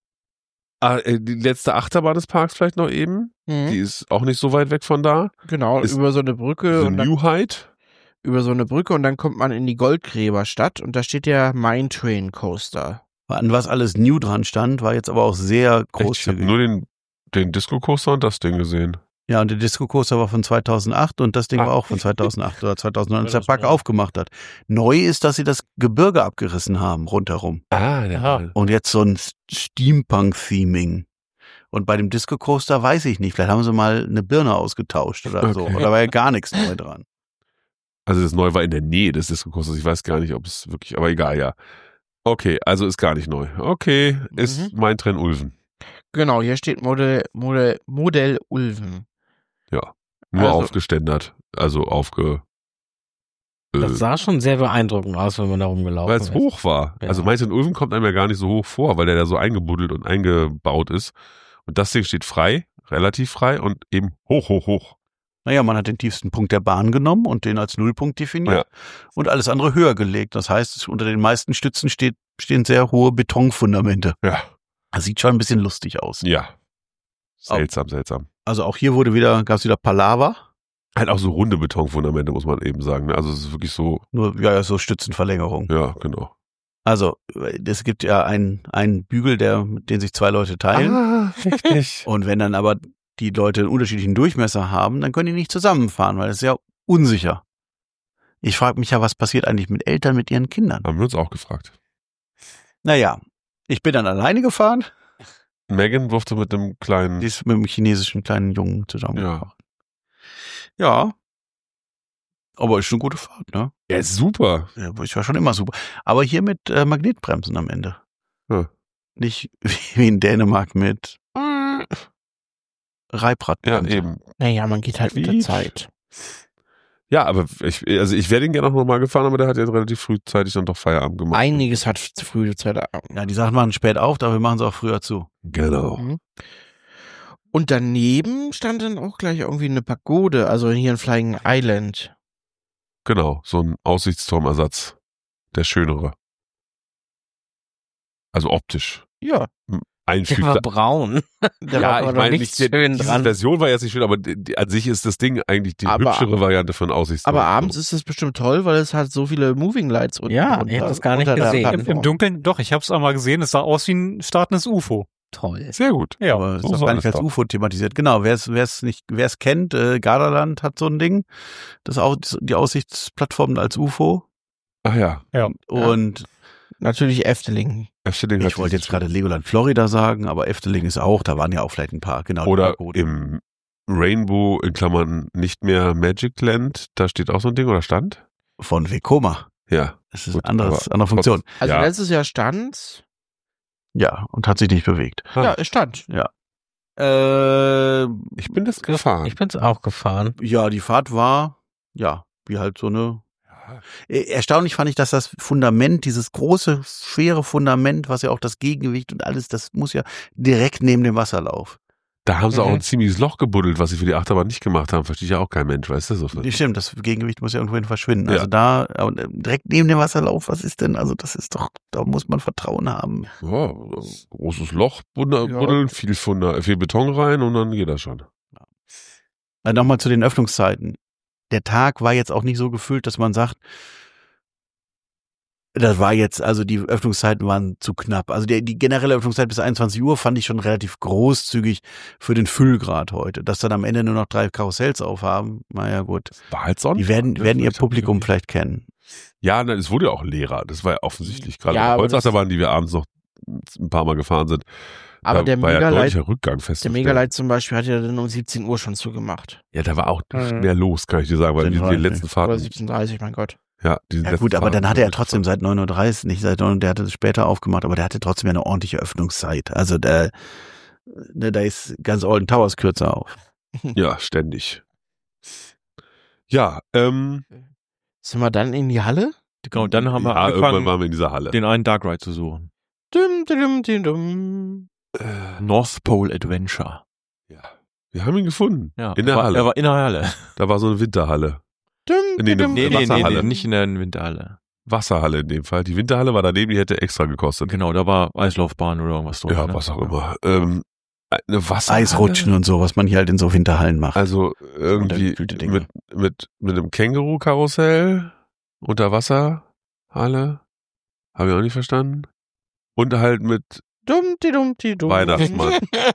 Speaker 3: äh, die letzte Achterbahn des Parks vielleicht noch eben.
Speaker 6: Mhm.
Speaker 3: Die ist auch nicht so weit weg von da.
Speaker 6: Genau,
Speaker 3: ist
Speaker 6: über so eine Brücke
Speaker 3: The
Speaker 6: und dann,
Speaker 3: New Height.
Speaker 6: über so eine Brücke und dann kommt man in die Goldgräberstadt und da steht der Mine Train Coaster.
Speaker 4: An was alles new dran stand, war jetzt aber auch sehr
Speaker 3: Echt, ich habe
Speaker 4: großzügig.
Speaker 3: nur den, den Disco-Coaster und das Ding gesehen.
Speaker 4: Ja, und der Disco-Coaster war von zweitausendacht und das Ding
Speaker 3: Ah.
Speaker 4: war auch von zweitausendacht oder zweitausendneun, als der Park
Speaker 1: zweitausendneun.
Speaker 4: aufgemacht hat. Neu ist, dass sie das Gebirge abgerissen haben, rundherum.
Speaker 3: Ah, der
Speaker 5: Aha.
Speaker 4: Und jetzt so ein Steampunk-Theming. Und bei dem Disco-Coaster weiß ich nicht, vielleicht haben sie mal eine Birne ausgetauscht oder so.
Speaker 3: Okay.
Speaker 4: Oder war ja gar nichts neu dran.
Speaker 3: Also das Neue war in der Nähe des Disco-Coasters. Ich weiß gar nicht, ob es wirklich, aber egal, ja. Okay, also ist gar nicht neu. Okay, ist
Speaker 6: Mhm.
Speaker 3: mein Trend Ulven.
Speaker 6: Genau, hier steht Modell, Modell, Modell Ulven.
Speaker 3: Nur
Speaker 6: Also-
Speaker 3: aufgeständert. Also aufge... Äh,
Speaker 2: Das sah schon sehr beeindruckend aus, wenn man da rumgelaufen
Speaker 3: weil es
Speaker 2: ist.
Speaker 3: hoch war.
Speaker 2: Ja.
Speaker 3: Also meins in Ulven kommt einem ja gar nicht so hoch vor, weil der da so eingebuddelt und eingebaut ist. Und das Ding steht frei, relativ frei und eben hoch, hoch, hoch.
Speaker 4: Naja, man hat den tiefsten Punkt der Bahn genommen und den als Nullpunkt definiert und alles andere höher gelegt. Das heißt, unter den meisten Stützen steht, stehen sehr hohe Betonfundamente.
Speaker 3: Ja,
Speaker 4: Das sieht schon ein bisschen lustig aus.
Speaker 3: ja. Seltsam, seltsam.
Speaker 4: Also auch hier wurde wieder, gab es wieder Palaver.
Speaker 3: Halt auch so runde Betonfundamente, muss man eben sagen. ne? Also es ist wirklich so,
Speaker 4: Nur, ja, ja, so Stützenverlängerung.
Speaker 3: ja, genau.
Speaker 4: Also, es gibt ja einen, einen Bügel, der, den sich zwei Leute teilen.
Speaker 3: Ah, richtig.
Speaker 4: Und wenn dann aber die Leute einen unterschiedlichen Durchmesser haben, dann können die nicht zusammenfahren, weil das ist ja unsicher. Ich frage mich ja, was passiert eigentlich mit Eltern mit ihren Kindern?
Speaker 3: Haben wir uns auch gefragt.
Speaker 4: Naja, ich bin dann alleine gefahren.
Speaker 3: Megan durfte mit einem kleinen...
Speaker 4: Die ist mit einem chinesischen kleinen Jungen zusammengefahren. Ja. Aber ist schon eine gute Fahrt, ne?
Speaker 3: Ja, ist super.
Speaker 4: Ja, ich war schon immer super. Aber hier mit äh, Magnetbremsen am Ende.
Speaker 3: Ja.
Speaker 4: Nicht wie in Dänemark mit
Speaker 3: Ja,
Speaker 4: Reibradbremsen.
Speaker 3: eben.
Speaker 6: Naja, man geht halt mit der
Speaker 3: Quietsch.
Speaker 6: Zeit.
Speaker 3: Ja, aber ich, also ich wäre den gerne auch nochmal gefahren, aber der hat ja relativ frühzeitig dann doch Feierabend gemacht.
Speaker 6: Einiges hat zu früh Zeit.
Speaker 4: Ja, die Sachen machen spät auf, dafür machen sie auch früher zu.
Speaker 3: Genau.
Speaker 6: Mhm. Und daneben stand dann auch gleich irgendwie eine Pagode, also hier in Flying Island.
Speaker 3: Genau, so ein Aussichtsturmersatz. Der schönere. Also optisch.
Speaker 6: Ja,
Speaker 2: Der war
Speaker 3: Einfügter.
Speaker 2: braun.
Speaker 6: der
Speaker 3: Ja,
Speaker 6: war
Speaker 3: ich
Speaker 2: aber
Speaker 3: meine,
Speaker 2: nichts
Speaker 3: nicht,
Speaker 2: schön
Speaker 3: diese
Speaker 2: dran.
Speaker 3: Version war jetzt nicht schön, aber die, die, an sich ist das Ding eigentlich die
Speaker 6: Aber-
Speaker 3: hübschere Variante von Aussichtsturm.
Speaker 6: aber abends ist es bestimmt toll, weil es hat so viele Moving Lights unten
Speaker 2: Ja,
Speaker 6: drunter-
Speaker 2: ich hab das gar nicht
Speaker 6: unter der
Speaker 2: gesehen.
Speaker 5: Im,
Speaker 6: Plattform.
Speaker 5: Im Dunkeln, doch, ich habe es einmal gesehen, es sah aus wie ein startendes U F O.
Speaker 2: Toll.
Speaker 3: Sehr gut.
Speaker 5: Ja,
Speaker 4: Aber es
Speaker 3: so
Speaker 4: ist doch
Speaker 3: war
Speaker 4: gar nicht
Speaker 3: das
Speaker 4: als
Speaker 3: doch.
Speaker 4: U F O thematisiert. Genau, wer es wer es nicht, wer es kennt, äh, Gardaland hat so ein Ding, das auch die Aussichtsplattform als U F O
Speaker 3: Ach ja.
Speaker 4: und
Speaker 6: Natürlich Efteling.
Speaker 3: Efteling hat
Speaker 4: ich wollte
Speaker 3: dieses-
Speaker 4: jetzt gerade Legoland Florida sagen, aber Efteling ist auch, da waren ja auch vielleicht ein paar, genau. die
Speaker 3: Oder
Speaker 4: Pagode.
Speaker 3: im Rainbow in Klammern nicht mehr Magic Land, da steht auch so ein Ding oder stand?
Speaker 4: von Vekoma.
Speaker 3: Ja.
Speaker 4: Das ist
Speaker 3: Gut,
Speaker 4: anderes,
Speaker 3: aber
Speaker 4: andere Funktion.
Speaker 6: Also
Speaker 3: Ja.
Speaker 6: letztes Jahr stand.
Speaker 4: Ja, und hat sich nicht bewegt.
Speaker 3: Ah.
Speaker 6: Ja, es stand.
Speaker 4: Äh,
Speaker 3: Ich bin das gefahren.
Speaker 2: Ich bin's auch gefahren.
Speaker 4: ja, die Fahrt war, ja, wie halt so eine. Äh, Erstaunlich fand ich, dass das Fundament, dieses große, schwere Fundament, was ja auch das Gegengewicht und alles, das muss ja direkt neben dem Wasserlauf.
Speaker 3: Da haben sie auch
Speaker 2: Mhm.
Speaker 3: ein ziemliches Loch gebuddelt, was sie für die Achterbahn nicht gemacht haben. Versteht ja auch kein Mensch, weißt du? So viel.
Speaker 4: Nee, stimmt, das Gegengewicht muss ja irgendwohin verschwinden.
Speaker 3: Ja.
Speaker 4: Also da, aber direkt neben dem Wasserlauf, was ist denn? Also das ist doch, da muss man Vertrauen haben.
Speaker 3: Ja, großes Loch buddeln,
Speaker 6: Ja.
Speaker 3: buddeln, viel, Funda, viel Beton rein und dann geht das schon.
Speaker 4: Äh, Nochmal zu den Öffnungszeiten. Der Tag war jetzt auch nicht so gefüllt, dass man sagt, das war jetzt, also die Öffnungszeiten waren zu knapp. Also die, die generelle Öffnungszeit bis einundzwanzig Uhr fand ich schon relativ großzügig für den Füllgrad heute. Dass dann am Ende nur noch drei Karussells aufhaben, naja gut.
Speaker 3: War halt Sonntag.
Speaker 4: Die werden,
Speaker 3: ne?
Speaker 4: werden ihr
Speaker 3: Vielleicht haben die
Speaker 4: Publikum
Speaker 3: irgendwie-
Speaker 4: vielleicht kennen.
Speaker 3: Ja, na, es wurde ja auch leerer. Das war ja offensichtlich. Gerade
Speaker 6: Ja,
Speaker 3: ja,
Speaker 6: aber
Speaker 3: Holzachterbahn, die wir abends noch ein paar Mal gefahren sind.
Speaker 6: Aber
Speaker 3: da
Speaker 6: der
Speaker 3: war ja
Speaker 6: Megalight,
Speaker 3: deutlicher Rückgang
Speaker 6: der
Speaker 3: festzustellen.
Speaker 6: Megalight zum Beispiel hat ja dann um siebzehn Uhr schon zugemacht.
Speaker 3: Ja, da war auch nicht
Speaker 6: Mhm.
Speaker 3: mehr los, kann ich dir sagen, weil die, die
Speaker 4: siebzehn Uhr dreißig.
Speaker 3: letzten
Speaker 6: Oder
Speaker 3: Fahrten.
Speaker 6: siebzehn Uhr dreißig, mein Gott.
Speaker 3: Ja, die
Speaker 4: Ja
Speaker 3: letzten
Speaker 4: gut, aber
Speaker 3: Fahrten
Speaker 4: dann hatte er
Speaker 3: sind
Speaker 4: trotzdem seit neun Uhr dreißig, nicht seit neun, der hatte es später aufgemacht, aber der hatte trotzdem ja eine ordentliche Öffnungszeit. Also da, ne, da ist ganz Olden Towers kürzer auf.
Speaker 3: Ja, ständig. Ja, ähm,
Speaker 6: Sind wir dann in die Halle?
Speaker 1: Genau, und dann haben wir
Speaker 3: ja, irgendwann
Speaker 1: angefangen,
Speaker 3: waren wir in dieser Halle.
Speaker 1: den einen Dark Ride zu suchen.
Speaker 6: Dum, dum, dum, dum.
Speaker 3: Äh,
Speaker 1: North Pole Adventure.
Speaker 3: ja. Wir haben ihn gefunden.
Speaker 1: Ja,
Speaker 3: In der
Speaker 1: war,
Speaker 3: Halle.
Speaker 1: Er war in der Halle.
Speaker 3: Da war so eine Winterhalle.
Speaker 6: Dum,
Speaker 3: Nee,
Speaker 6: dum,
Speaker 3: nee,
Speaker 6: dum.
Speaker 3: nee, Wasserhalle.
Speaker 1: nicht in der Winterhalle.
Speaker 3: Wasserhalle in dem Fall. Die Winterhalle war daneben, die hätte extra gekostet.
Speaker 1: Genau, da war Eislaufbahn oder irgendwas drunter.
Speaker 3: Ja,
Speaker 1: ne?
Speaker 3: was auch immer. Ähm, eine Wasserhalle.
Speaker 4: Eisrutschen und so, was man hier halt in so Winterhallen macht.
Speaker 3: Also irgendwie
Speaker 4: Unterkühlte Dinge.
Speaker 3: mit, mit, mit einem Känguru-Karussell, Unterwasserhalle, habe ich auch nicht verstanden. Und halt mit
Speaker 6: Dum, di, dum, di, dum.
Speaker 3: Weihnachtsmann.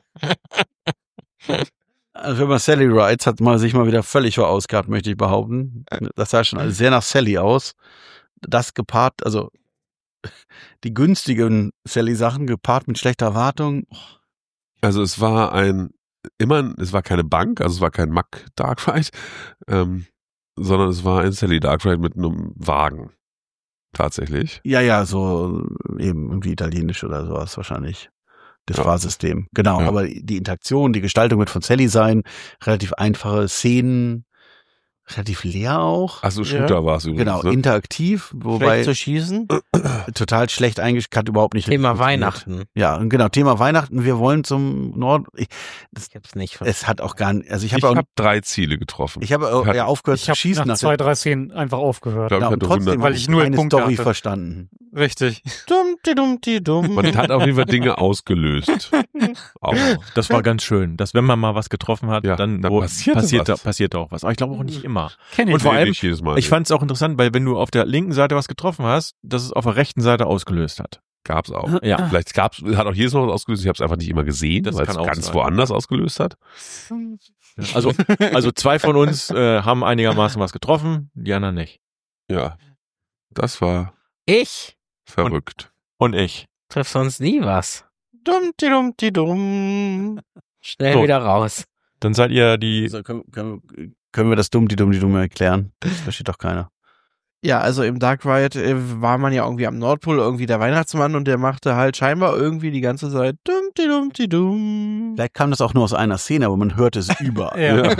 Speaker 4: Also wenn man Sally Rides hat man sich mal wieder völlig verausgabt, möchte ich behaupten. Das sah schon alles sehr nach Sally aus. Das gepaart, also die günstigen Sally-Sachen gepaart mit schlechter Erwartung.
Speaker 3: Also es war ein, immer, es war keine Bank, also es war kein Mack Dark Ride, ähm, sondern es war ein Sally Dark Ride mit einem Wagen. Tatsächlich.
Speaker 4: Ja, ja, so eben irgendwie italienisch oder sowas wahrscheinlich. Das
Speaker 3: Ja.
Speaker 4: Fahrsystem. Genau,
Speaker 3: Ja.
Speaker 4: aber die Interaktion, die Gestaltung wird von Sally sein. Relativ einfache Szenen. Relativ leer auch.
Speaker 3: Also Shooter war es übrigens.
Speaker 4: Genau,
Speaker 3: ne?
Speaker 4: interaktiv,
Speaker 6: Schlecht
Speaker 4: wobei
Speaker 6: zu schießen.
Speaker 4: total schlecht eingeschaltet, überhaupt nicht.
Speaker 2: Thema
Speaker 4: richtig funktioniert.
Speaker 2: Weihnachten.
Speaker 4: Ja, und genau, Thema Weihnachten. Wir wollen zum Nord. Ich,
Speaker 2: Ich hab's nicht ver-
Speaker 4: es hat auch gar nicht, also ich
Speaker 3: Ich
Speaker 4: habe
Speaker 3: habe
Speaker 4: auch,
Speaker 3: drei Ziele getroffen.
Speaker 4: ich habe auch,
Speaker 3: hat-
Speaker 4: ja aufgehört
Speaker 5: Ich
Speaker 4: zu
Speaker 5: habe
Speaker 4: schießen
Speaker 5: nach
Speaker 4: nach
Speaker 5: zwei, drei Szenen einfach aufgehört.
Speaker 3: Ich glaub,
Speaker 4: ja,
Speaker 3: ich
Speaker 4: und
Speaker 3: hatte
Speaker 4: trotzdem
Speaker 3: hundert
Speaker 5: weil ich null
Speaker 4: eine
Speaker 5: Punkte
Speaker 4: Story
Speaker 5: hatte.
Speaker 4: verstanden.
Speaker 5: Richtig.
Speaker 6: Dum, di, dum, di, dum.
Speaker 3: Man hat auf jeden Fall Dinge ausgelöst. Auch.
Speaker 1: Das war ganz schön, dass wenn man mal was getroffen hat,
Speaker 3: Ja,
Speaker 1: dann
Speaker 3: dann
Speaker 1: wo-
Speaker 3: passierte
Speaker 1: passiert,
Speaker 3: was.
Speaker 1: da, passiert da auch was. Aber ich glaube auch nicht immer.
Speaker 5: Kenn ich.
Speaker 1: Und vor
Speaker 3: Nee,
Speaker 1: allem,
Speaker 3: nicht jedes Mal.
Speaker 1: Ich fand es auch interessant, weil wenn du auf der linken Seite was getroffen hast, dass es auf der rechten Seite ausgelöst hat.
Speaker 3: Gab's auch.
Speaker 1: Ja.
Speaker 3: Vielleicht gab's, hat auch jedes Mal was ausgelöst. Ich habe es einfach nicht immer gesehen,
Speaker 1: Das
Speaker 3: weil es
Speaker 1: kann auch
Speaker 3: ganz
Speaker 1: sein.
Speaker 3: woanders ausgelöst hat.
Speaker 1: Also, also zwei von uns äh, haben einigermaßen was getroffen, die anderen nicht.
Speaker 3: Ja, das war
Speaker 2: Ich
Speaker 3: verrückt.
Speaker 1: Und ich.
Speaker 2: triff sonst nie was.
Speaker 6: Dum, di, dum, di, dum.
Speaker 2: Schnell
Speaker 1: So.
Speaker 2: wieder raus.
Speaker 1: Dann seid ihr die.
Speaker 4: Also können, können, können wir das dumm, die dumm, die dumm erklären? Das versteht doch keiner.
Speaker 6: Ja, also im Dark Ride äh, war man ja irgendwie am Nordpol, irgendwie der Weihnachtsmann und der machte halt scheinbar irgendwie die ganze Zeit dum, di, dum, di, dum.
Speaker 4: Vielleicht kam das auch nur aus einer Szene, aber man hört es überall.
Speaker 5: Ja.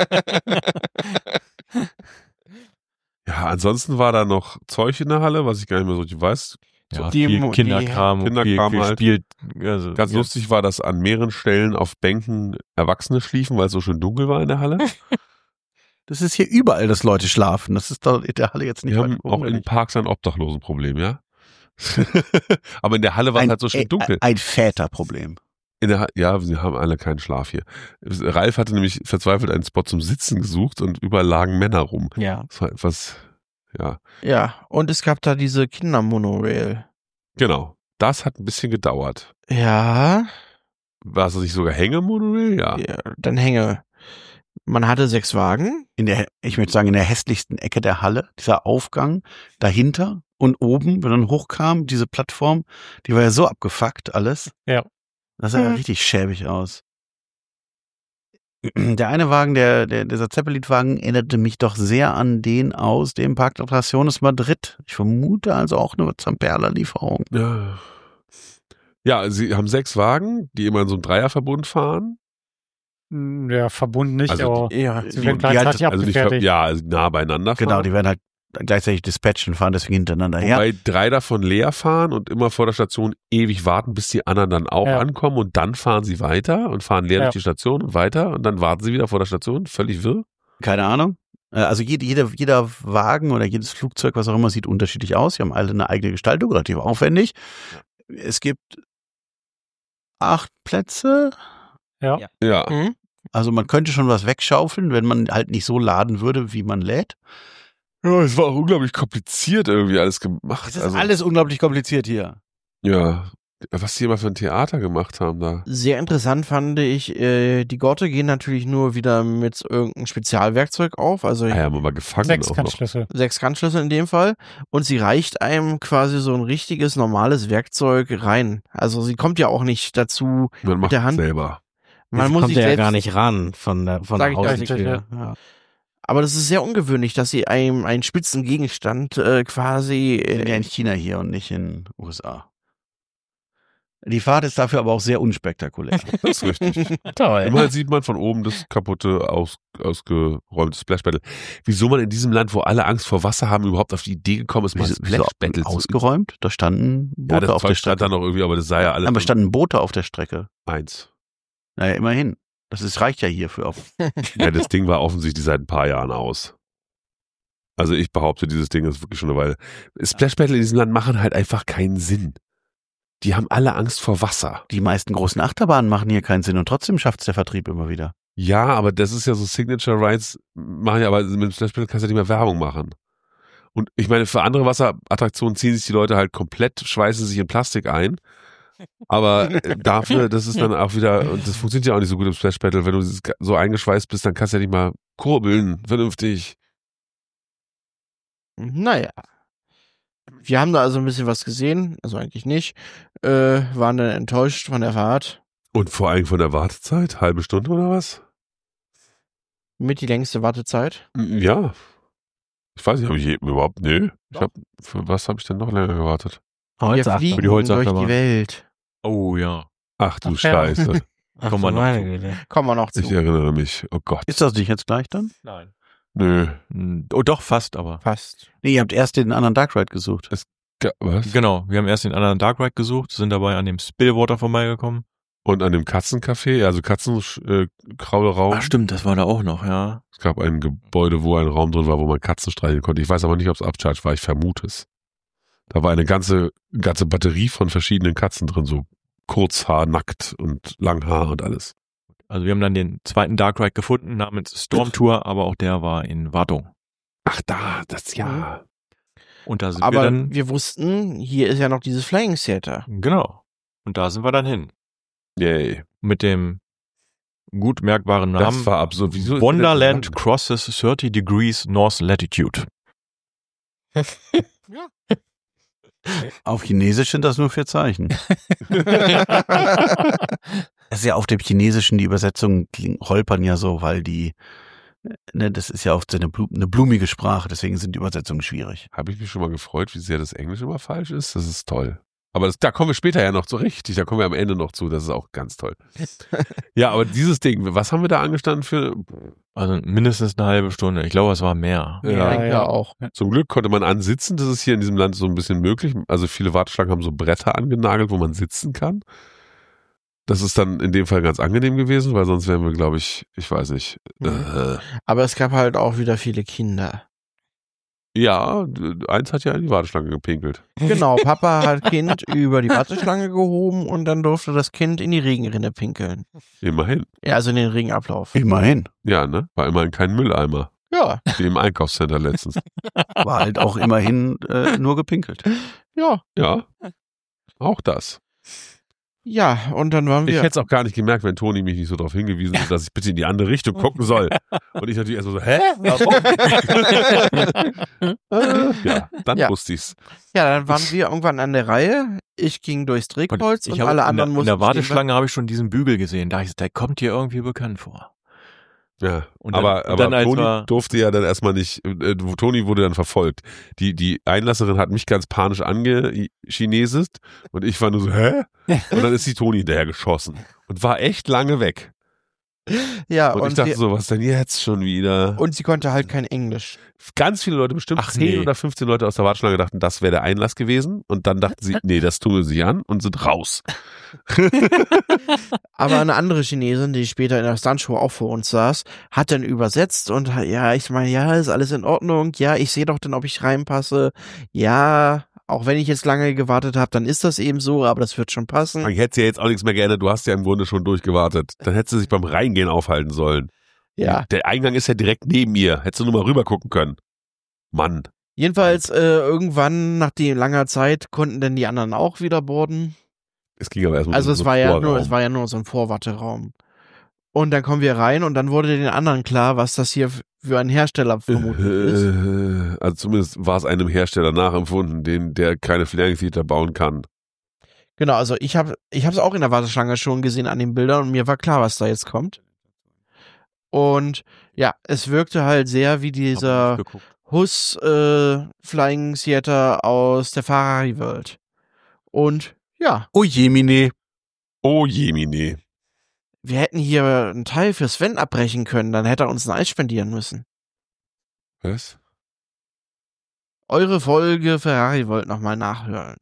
Speaker 3: Ja, ansonsten war da noch Zeug in der Halle, was ich gar nicht mehr so richtig weiß.
Speaker 1: Ja,
Speaker 6: die
Speaker 1: viel
Speaker 6: Mo-
Speaker 1: Kinderkram,
Speaker 3: die-
Speaker 1: viel,
Speaker 3: Kinderkram
Speaker 1: viel
Speaker 3: halt.
Speaker 1: Spiel. Also,
Speaker 3: Ganz
Speaker 1: ja.
Speaker 3: lustig war, dass an mehreren Stellen auf Bänken Erwachsene schliefen, weil es so schön dunkel war in der Halle.
Speaker 4: Das ist hier überall, dass Leute schlafen. Das ist doch in der Halle jetzt nicht
Speaker 3: Wir haben
Speaker 4: weiter
Speaker 3: auch in
Speaker 4: verwunderlich.
Speaker 3: Parks ein Obdachlosenproblem, ja? Aber in der Halle war es
Speaker 4: ein,
Speaker 3: halt so schön
Speaker 4: äh,
Speaker 3: dunkel.
Speaker 4: Ein Väterproblem.
Speaker 3: In der ha ja, wir haben alle keinen Schlaf hier. Ralf hatte nämlich verzweifelt einen Spot zum Sitzen gesucht und überall lagen Männer rum.
Speaker 6: Ja.
Speaker 3: Das war etwas, ja,
Speaker 6: Ja, und es gab da diese Kindermonorail.
Speaker 3: genau. Das hat ein bisschen gedauert.
Speaker 6: Ja,
Speaker 3: War es nicht sogar Hängemonorail? Ja.
Speaker 6: ja, dann hänge. Man hatte sechs Wagen.
Speaker 4: In der, ich möchte sagen, in der hässlichsten Ecke der Halle, dieser Aufgang dahinter und oben, wenn man hochkam, diese Plattform, die war ja so abgefuckt alles.
Speaker 5: Ja.
Speaker 4: Das sah ja
Speaker 6: Mhm.
Speaker 4: richtig schäbig aus. Der eine Wagen, der, der dieser Zeppelin-Wagen, erinnerte mich doch sehr an den aus dem Park de Atracciones Madrid. Ich vermute also auch eine Zamperla-Lieferung.
Speaker 3: Ja. ja, sie haben sechs Wagen, die immer in so einem Dreierverbund fahren.
Speaker 5: Ja, verbunden nicht,
Speaker 3: Also
Speaker 5: aber
Speaker 6: die- ja,
Speaker 5: sie
Speaker 4: die-
Speaker 5: werden
Speaker 4: die halt-
Speaker 5: gleichzeitig
Speaker 3: Also nicht, ver-
Speaker 5: abgefertigt.
Speaker 3: ja, also nah beieinander fahren.
Speaker 4: Genau, die werden halt gleichzeitig dispatchen, fahren deswegen hintereinander her.
Speaker 3: Wobei drei davon leer fahren und immer vor der Station ewig warten, bis die anderen dann auch
Speaker 5: Ja.
Speaker 3: ankommen und dann fahren sie weiter und fahren leer
Speaker 5: Ja.
Speaker 3: durch die Station und weiter und dann warten sie wieder vor der Station. Völlig wirr.
Speaker 4: Keine Ahnung. Äh, Also jede, jeder, jeder Wagen oder jedes Flugzeug, was auch immer, sieht unterschiedlich aus. Sie haben alle eine eigene Gestaltung, relativ aufwendig. Es gibt acht Plätze.
Speaker 5: Ja.
Speaker 2: Ja.
Speaker 3: Ja.
Speaker 6: Mhm.
Speaker 4: Also man könnte schon was wegschaufeln, wenn man halt nicht so laden würde, wie man lädt.
Speaker 3: Ja, es war auch unglaublich kompliziert irgendwie alles gemacht.
Speaker 4: Es ist
Speaker 3: also,
Speaker 4: alles unglaublich kompliziert hier.
Speaker 3: Ja. Was die immer für ein Theater gemacht haben da.
Speaker 6: Sehr interessant fand ich, äh, die Gorte gehen natürlich nur wieder mit irgendeinem Spezialwerkzeug auf, also
Speaker 3: Ah ja, haben wir mal gefangen
Speaker 5: Sechs
Speaker 3: auch noch.
Speaker 5: Kanzschlüssel.
Speaker 6: sechs Kantschlüssel in dem Fall, und sie reicht einem quasi so ein richtiges, normales Werkzeug rein. Also sie kommt ja auch nicht dazu,
Speaker 3: Man macht
Speaker 6: der Hand-
Speaker 3: selber.
Speaker 6: man
Speaker 2: Jetzt
Speaker 6: muss
Speaker 2: kommt
Speaker 6: sich
Speaker 2: der ja
Speaker 6: selbst,
Speaker 2: gar nicht ran von der, von
Speaker 6: Sag
Speaker 2: der
Speaker 6: ich gleich
Speaker 2: Haustür.
Speaker 6: nicht, ja. Aber das ist sehr ungewöhnlich, dass sie einem einen spitzen Gegenstand äh, quasi
Speaker 4: Wir sind ja
Speaker 6: äh,
Speaker 4: in China hier und nicht in den U S A. Die Fahrt ist dafür aber auch sehr unspektakulär.
Speaker 3: Das ist richtig.
Speaker 2: Toll.
Speaker 3: Immerhin sieht man von oben das kaputte, aus, ausgeräumte Splash Battle. Wieso man in diesem Land, wo alle Angst vor Wasser haben, überhaupt auf die Idee gekommen ist, mal
Speaker 4: Wieso,
Speaker 3: Splash
Speaker 4: wieso
Speaker 3: Battle zu
Speaker 4: ausgeräumt? Da standen
Speaker 3: Ja,
Speaker 4: Boote
Speaker 3: das
Speaker 4: auf der
Speaker 3: Zeug stand
Speaker 4: Strecke.
Speaker 3: da noch irgendwie, aber das sah ja alles
Speaker 4: Aber standen Boote auf der Strecke.
Speaker 3: eins.
Speaker 4: Naja, immerhin. Das ist, reicht ja hierfür auch.
Speaker 3: Ja, das Ding war offensichtlich seit ein paar Jahren aus. Also ich behaupte, dieses Ding ist wirklich schon eine Weile. Splash Battle in diesem Land machen halt einfach keinen Sinn. Die haben alle Angst vor Wasser.
Speaker 4: Die meisten großen Achterbahnen machen hier keinen Sinn und trotzdem schafft es der Vertrieb immer wieder.
Speaker 3: Ja, aber das ist ja so Signature Rides, machen ja, aber mit dem Splash Battle kannst du ja nicht mehr Werbung machen. Und ich meine, für andere Wasserattraktionen ziehen sich die Leute halt komplett, schweißen sich in Plastik ein. Aber dafür, das ist dann auch wieder, und das funktioniert ja auch nicht so gut im Splash Battle, wenn du so eingeschweißt bist, dann kannst du ja nicht mal kurbeln, vernünftig.
Speaker 6: naja. Wir haben da also ein bisschen was gesehen, also eigentlich nicht, äh, waren dann enttäuscht von der Fahrt.
Speaker 3: Und vor allem von der Wartezeit, halbe Stunde oder was?
Speaker 6: Mit die längste Wartezeit.
Speaker 3: Ja. Ich weiß nicht, habe ich eben überhaupt, nö. Ich hab, für was habe ich denn noch länger gewartet?
Speaker 6: Wir
Speaker 2: Holzachterbahn.
Speaker 6: fliegen
Speaker 1: die
Speaker 6: durch
Speaker 1: Holzachterbahn.
Speaker 6: die Welt.
Speaker 1: Oh ja.
Speaker 3: Ach du
Speaker 5: Ach ja.
Speaker 3: Scheiße.
Speaker 2: Ach,
Speaker 1: Komm mal
Speaker 2: du
Speaker 1: noch
Speaker 2: meine
Speaker 1: zu.
Speaker 2: Güte.
Speaker 6: Kommen wir noch zu.
Speaker 3: Ich erinnere mich. Oh Gott.
Speaker 4: Ist das nicht jetzt gleich dann?
Speaker 1: Nein.
Speaker 3: Nö.
Speaker 1: Oh, doch, fast, aber.
Speaker 6: Fast.
Speaker 4: Nee, ihr habt erst den anderen Dark Ride gesucht.
Speaker 3: Ge- Was?
Speaker 1: Genau, wir haben erst den anderen Dark Ride gesucht, sind dabei an dem Spillwater vorbeigekommen.
Speaker 3: Und an dem Katzencafé, also Katzenkrauleraum.
Speaker 1: Ach stimmt, das war da auch noch, ja.
Speaker 3: Es gab ein Gebäude, wo ein Raum drin war, wo man Katzen streicheln konnte. Ich weiß aber nicht, ob es Upcharge war. Ich vermute es. Da war eine ganze, ganze Batterie von verschiedenen Katzen drin, so Kurzhaar, nackt und Langhaar und alles.
Speaker 1: Also wir haben dann den zweiten Dark Ride gefunden namens Storm Tour, aber auch der war in Wartung.
Speaker 3: Ach da, das ja.
Speaker 1: Und da sind wir
Speaker 6: Aber
Speaker 1: dann,
Speaker 6: wir wussten, hier ist ja noch dieses Flying Theater.
Speaker 1: genau. Und da sind wir dann hin.
Speaker 3: Yay.
Speaker 1: Mit dem gut merkbaren Namen
Speaker 3: Das war absurd. Wieso ist
Speaker 1: Wonderland
Speaker 3: das
Speaker 1: crosses thirty degrees North Latitude.
Speaker 4: Auf Chinesisch sind das nur vier Zeichen. Das ist ja auf dem Chinesischen, die Übersetzungen klingen, holpern ja so, weil die, ne, das ist ja oft so eine, Blu eine blumige Sprache, deswegen sind die Übersetzungen schwierig.
Speaker 3: Habe ich mich schon mal gefreut, wie sehr das Englisch immer falsch ist. Das ist toll. Aber das, da kommen wir später ja noch zu richtig. Da kommen wir am Ende noch zu. Das ist auch ganz toll. Ja, aber dieses Ding, was haben wir da angestanden für?
Speaker 1: Also mindestens eine halbe Stunde. Ich glaube, es war mehr.
Speaker 3: Ja.
Speaker 6: Ja, ja, auch.
Speaker 3: Zum Glück konnte man ansitzen. Das ist hier in diesem Land so ein bisschen möglich. Also viele Warteschlangen haben so Bretter angenagelt, wo man sitzen kann. Das ist dann in dem Fall ganz angenehm gewesen, weil sonst wären wir, glaube ich, ich weiß nicht. Äh,
Speaker 6: Aber es gab halt auch wieder viele Kinder.
Speaker 3: ja, eins hat ja in die Warteschlange gepinkelt.
Speaker 6: Genau, Papa hat Kind über die Warteschlange gehoben und dann durfte das Kind in die Regenrinne pinkeln.
Speaker 3: Immerhin.
Speaker 6: Ja, also in den Regenablauf.
Speaker 4: Immerhin.
Speaker 3: Ja, ne? War immerhin kein Mülleimer.
Speaker 6: Ja,
Speaker 3: Wie im Einkaufscenter letztens.
Speaker 4: War halt auch immerhin äh, nur gepinkelt.
Speaker 6: ja,
Speaker 3: Ja. Auch das.
Speaker 6: ja. Und dann waren
Speaker 3: Ich
Speaker 6: wir.
Speaker 3: hätte es auch gar nicht gemerkt, wenn Toni mich nicht so darauf hingewiesen hätte, dass ich bitte in die andere Richtung gucken soll. Und ich natürlich erstmal so, hä? Warum? äh, ja, dann
Speaker 6: Ja.
Speaker 3: wusste ich's.
Speaker 6: Ja, dann waren wir irgendwann an der Reihe. Ich ging durchs Drehkreuz und,
Speaker 1: ich habe
Speaker 6: alle
Speaker 1: in,
Speaker 6: anderen
Speaker 1: der, in
Speaker 6: mussten
Speaker 1: der
Speaker 6: stehen
Speaker 1: Warteschlange habe ich schon diesen Bügel gesehen. Da ich, der kommt dir irgendwie bekannt vor.
Speaker 3: Ja,
Speaker 1: Und dann-
Speaker 3: aber,
Speaker 1: und
Speaker 3: aber
Speaker 1: dann, als
Speaker 3: Toni
Speaker 1: wir-
Speaker 3: durfte ja dann erstmal nicht, äh, Toni wurde dann verfolgt. Die, die Einlasserin hat mich ganz panisch angechinesist und ich war nur so, hä? Und dann ist die Toni hinterher geschossen und war echt lange weg.
Speaker 6: Ja,
Speaker 3: Und,
Speaker 6: und,
Speaker 3: ich dachte
Speaker 6: sie,
Speaker 3: so, was denn jetzt schon wieder?
Speaker 6: und sie konnte halt kein Englisch.
Speaker 3: Ganz viele Leute, bestimmt
Speaker 1: Ach,
Speaker 3: zehn
Speaker 1: nee.
Speaker 3: oder fünfzehn Leute aus der Warteschlange dachten, das wäre der Einlass gewesen. Und dann dachten sie, nee, das tun wir sich an und sind raus.
Speaker 6: Aber eine andere Chinesin, die später in der Stuntshow auch vor uns saß, hat dann übersetzt und hat- ja, ich meine, ja, ist alles in Ordnung. Ja, ich sehe doch dann, ob ich reinpasse. Ja, auch wenn ich jetzt lange gewartet habe, dann ist das eben so, aber das wird schon passen.
Speaker 3: Ich hätte ja jetzt auch nichts mehr geändert, du hast ja im Grunde schon durchgewartet. Dann hättest du sich beim Reingehen aufhalten sollen.
Speaker 6: Ja.
Speaker 3: Der Eingang ist ja direkt neben ihr. Hättest du nur mal rüber gucken können. Mann.
Speaker 6: Jedenfalls, äh, irgendwann, nach die langer Zeit, konnten dann die anderen auch wieder boarden.
Speaker 3: Es ging aber erstmal
Speaker 6: Also
Speaker 3: um
Speaker 6: es
Speaker 3: so
Speaker 6: war
Speaker 3: einen
Speaker 6: ja
Speaker 3: Vorraum.
Speaker 6: nur, es war ja nur so ein Vorwarteraum. Und dann kommen wir rein und dann wurde den anderen klar, was das hier für ein Hersteller vermutlich ist.
Speaker 3: Äh, Also zumindest war es einem Hersteller nachempfunden, den, der keine Flying Theater bauen kann.
Speaker 6: Genau, also ich habe ich habe es auch in der Warteschlange schon gesehen an den Bildern und mir war klar, was da jetzt kommt. Und ja, es wirkte halt sehr wie dieser Hus äh, Flying Theater aus der Ferrari World. Und ja,
Speaker 4: Oh Jemine.
Speaker 3: Oh Jemine.
Speaker 6: wir hätten hier einen Teil für Sven abbrechen können, dann hätte er uns ein Eis spendieren müssen.
Speaker 3: Was?
Speaker 6: Eure Folge Ferrari World nochmal nachhören.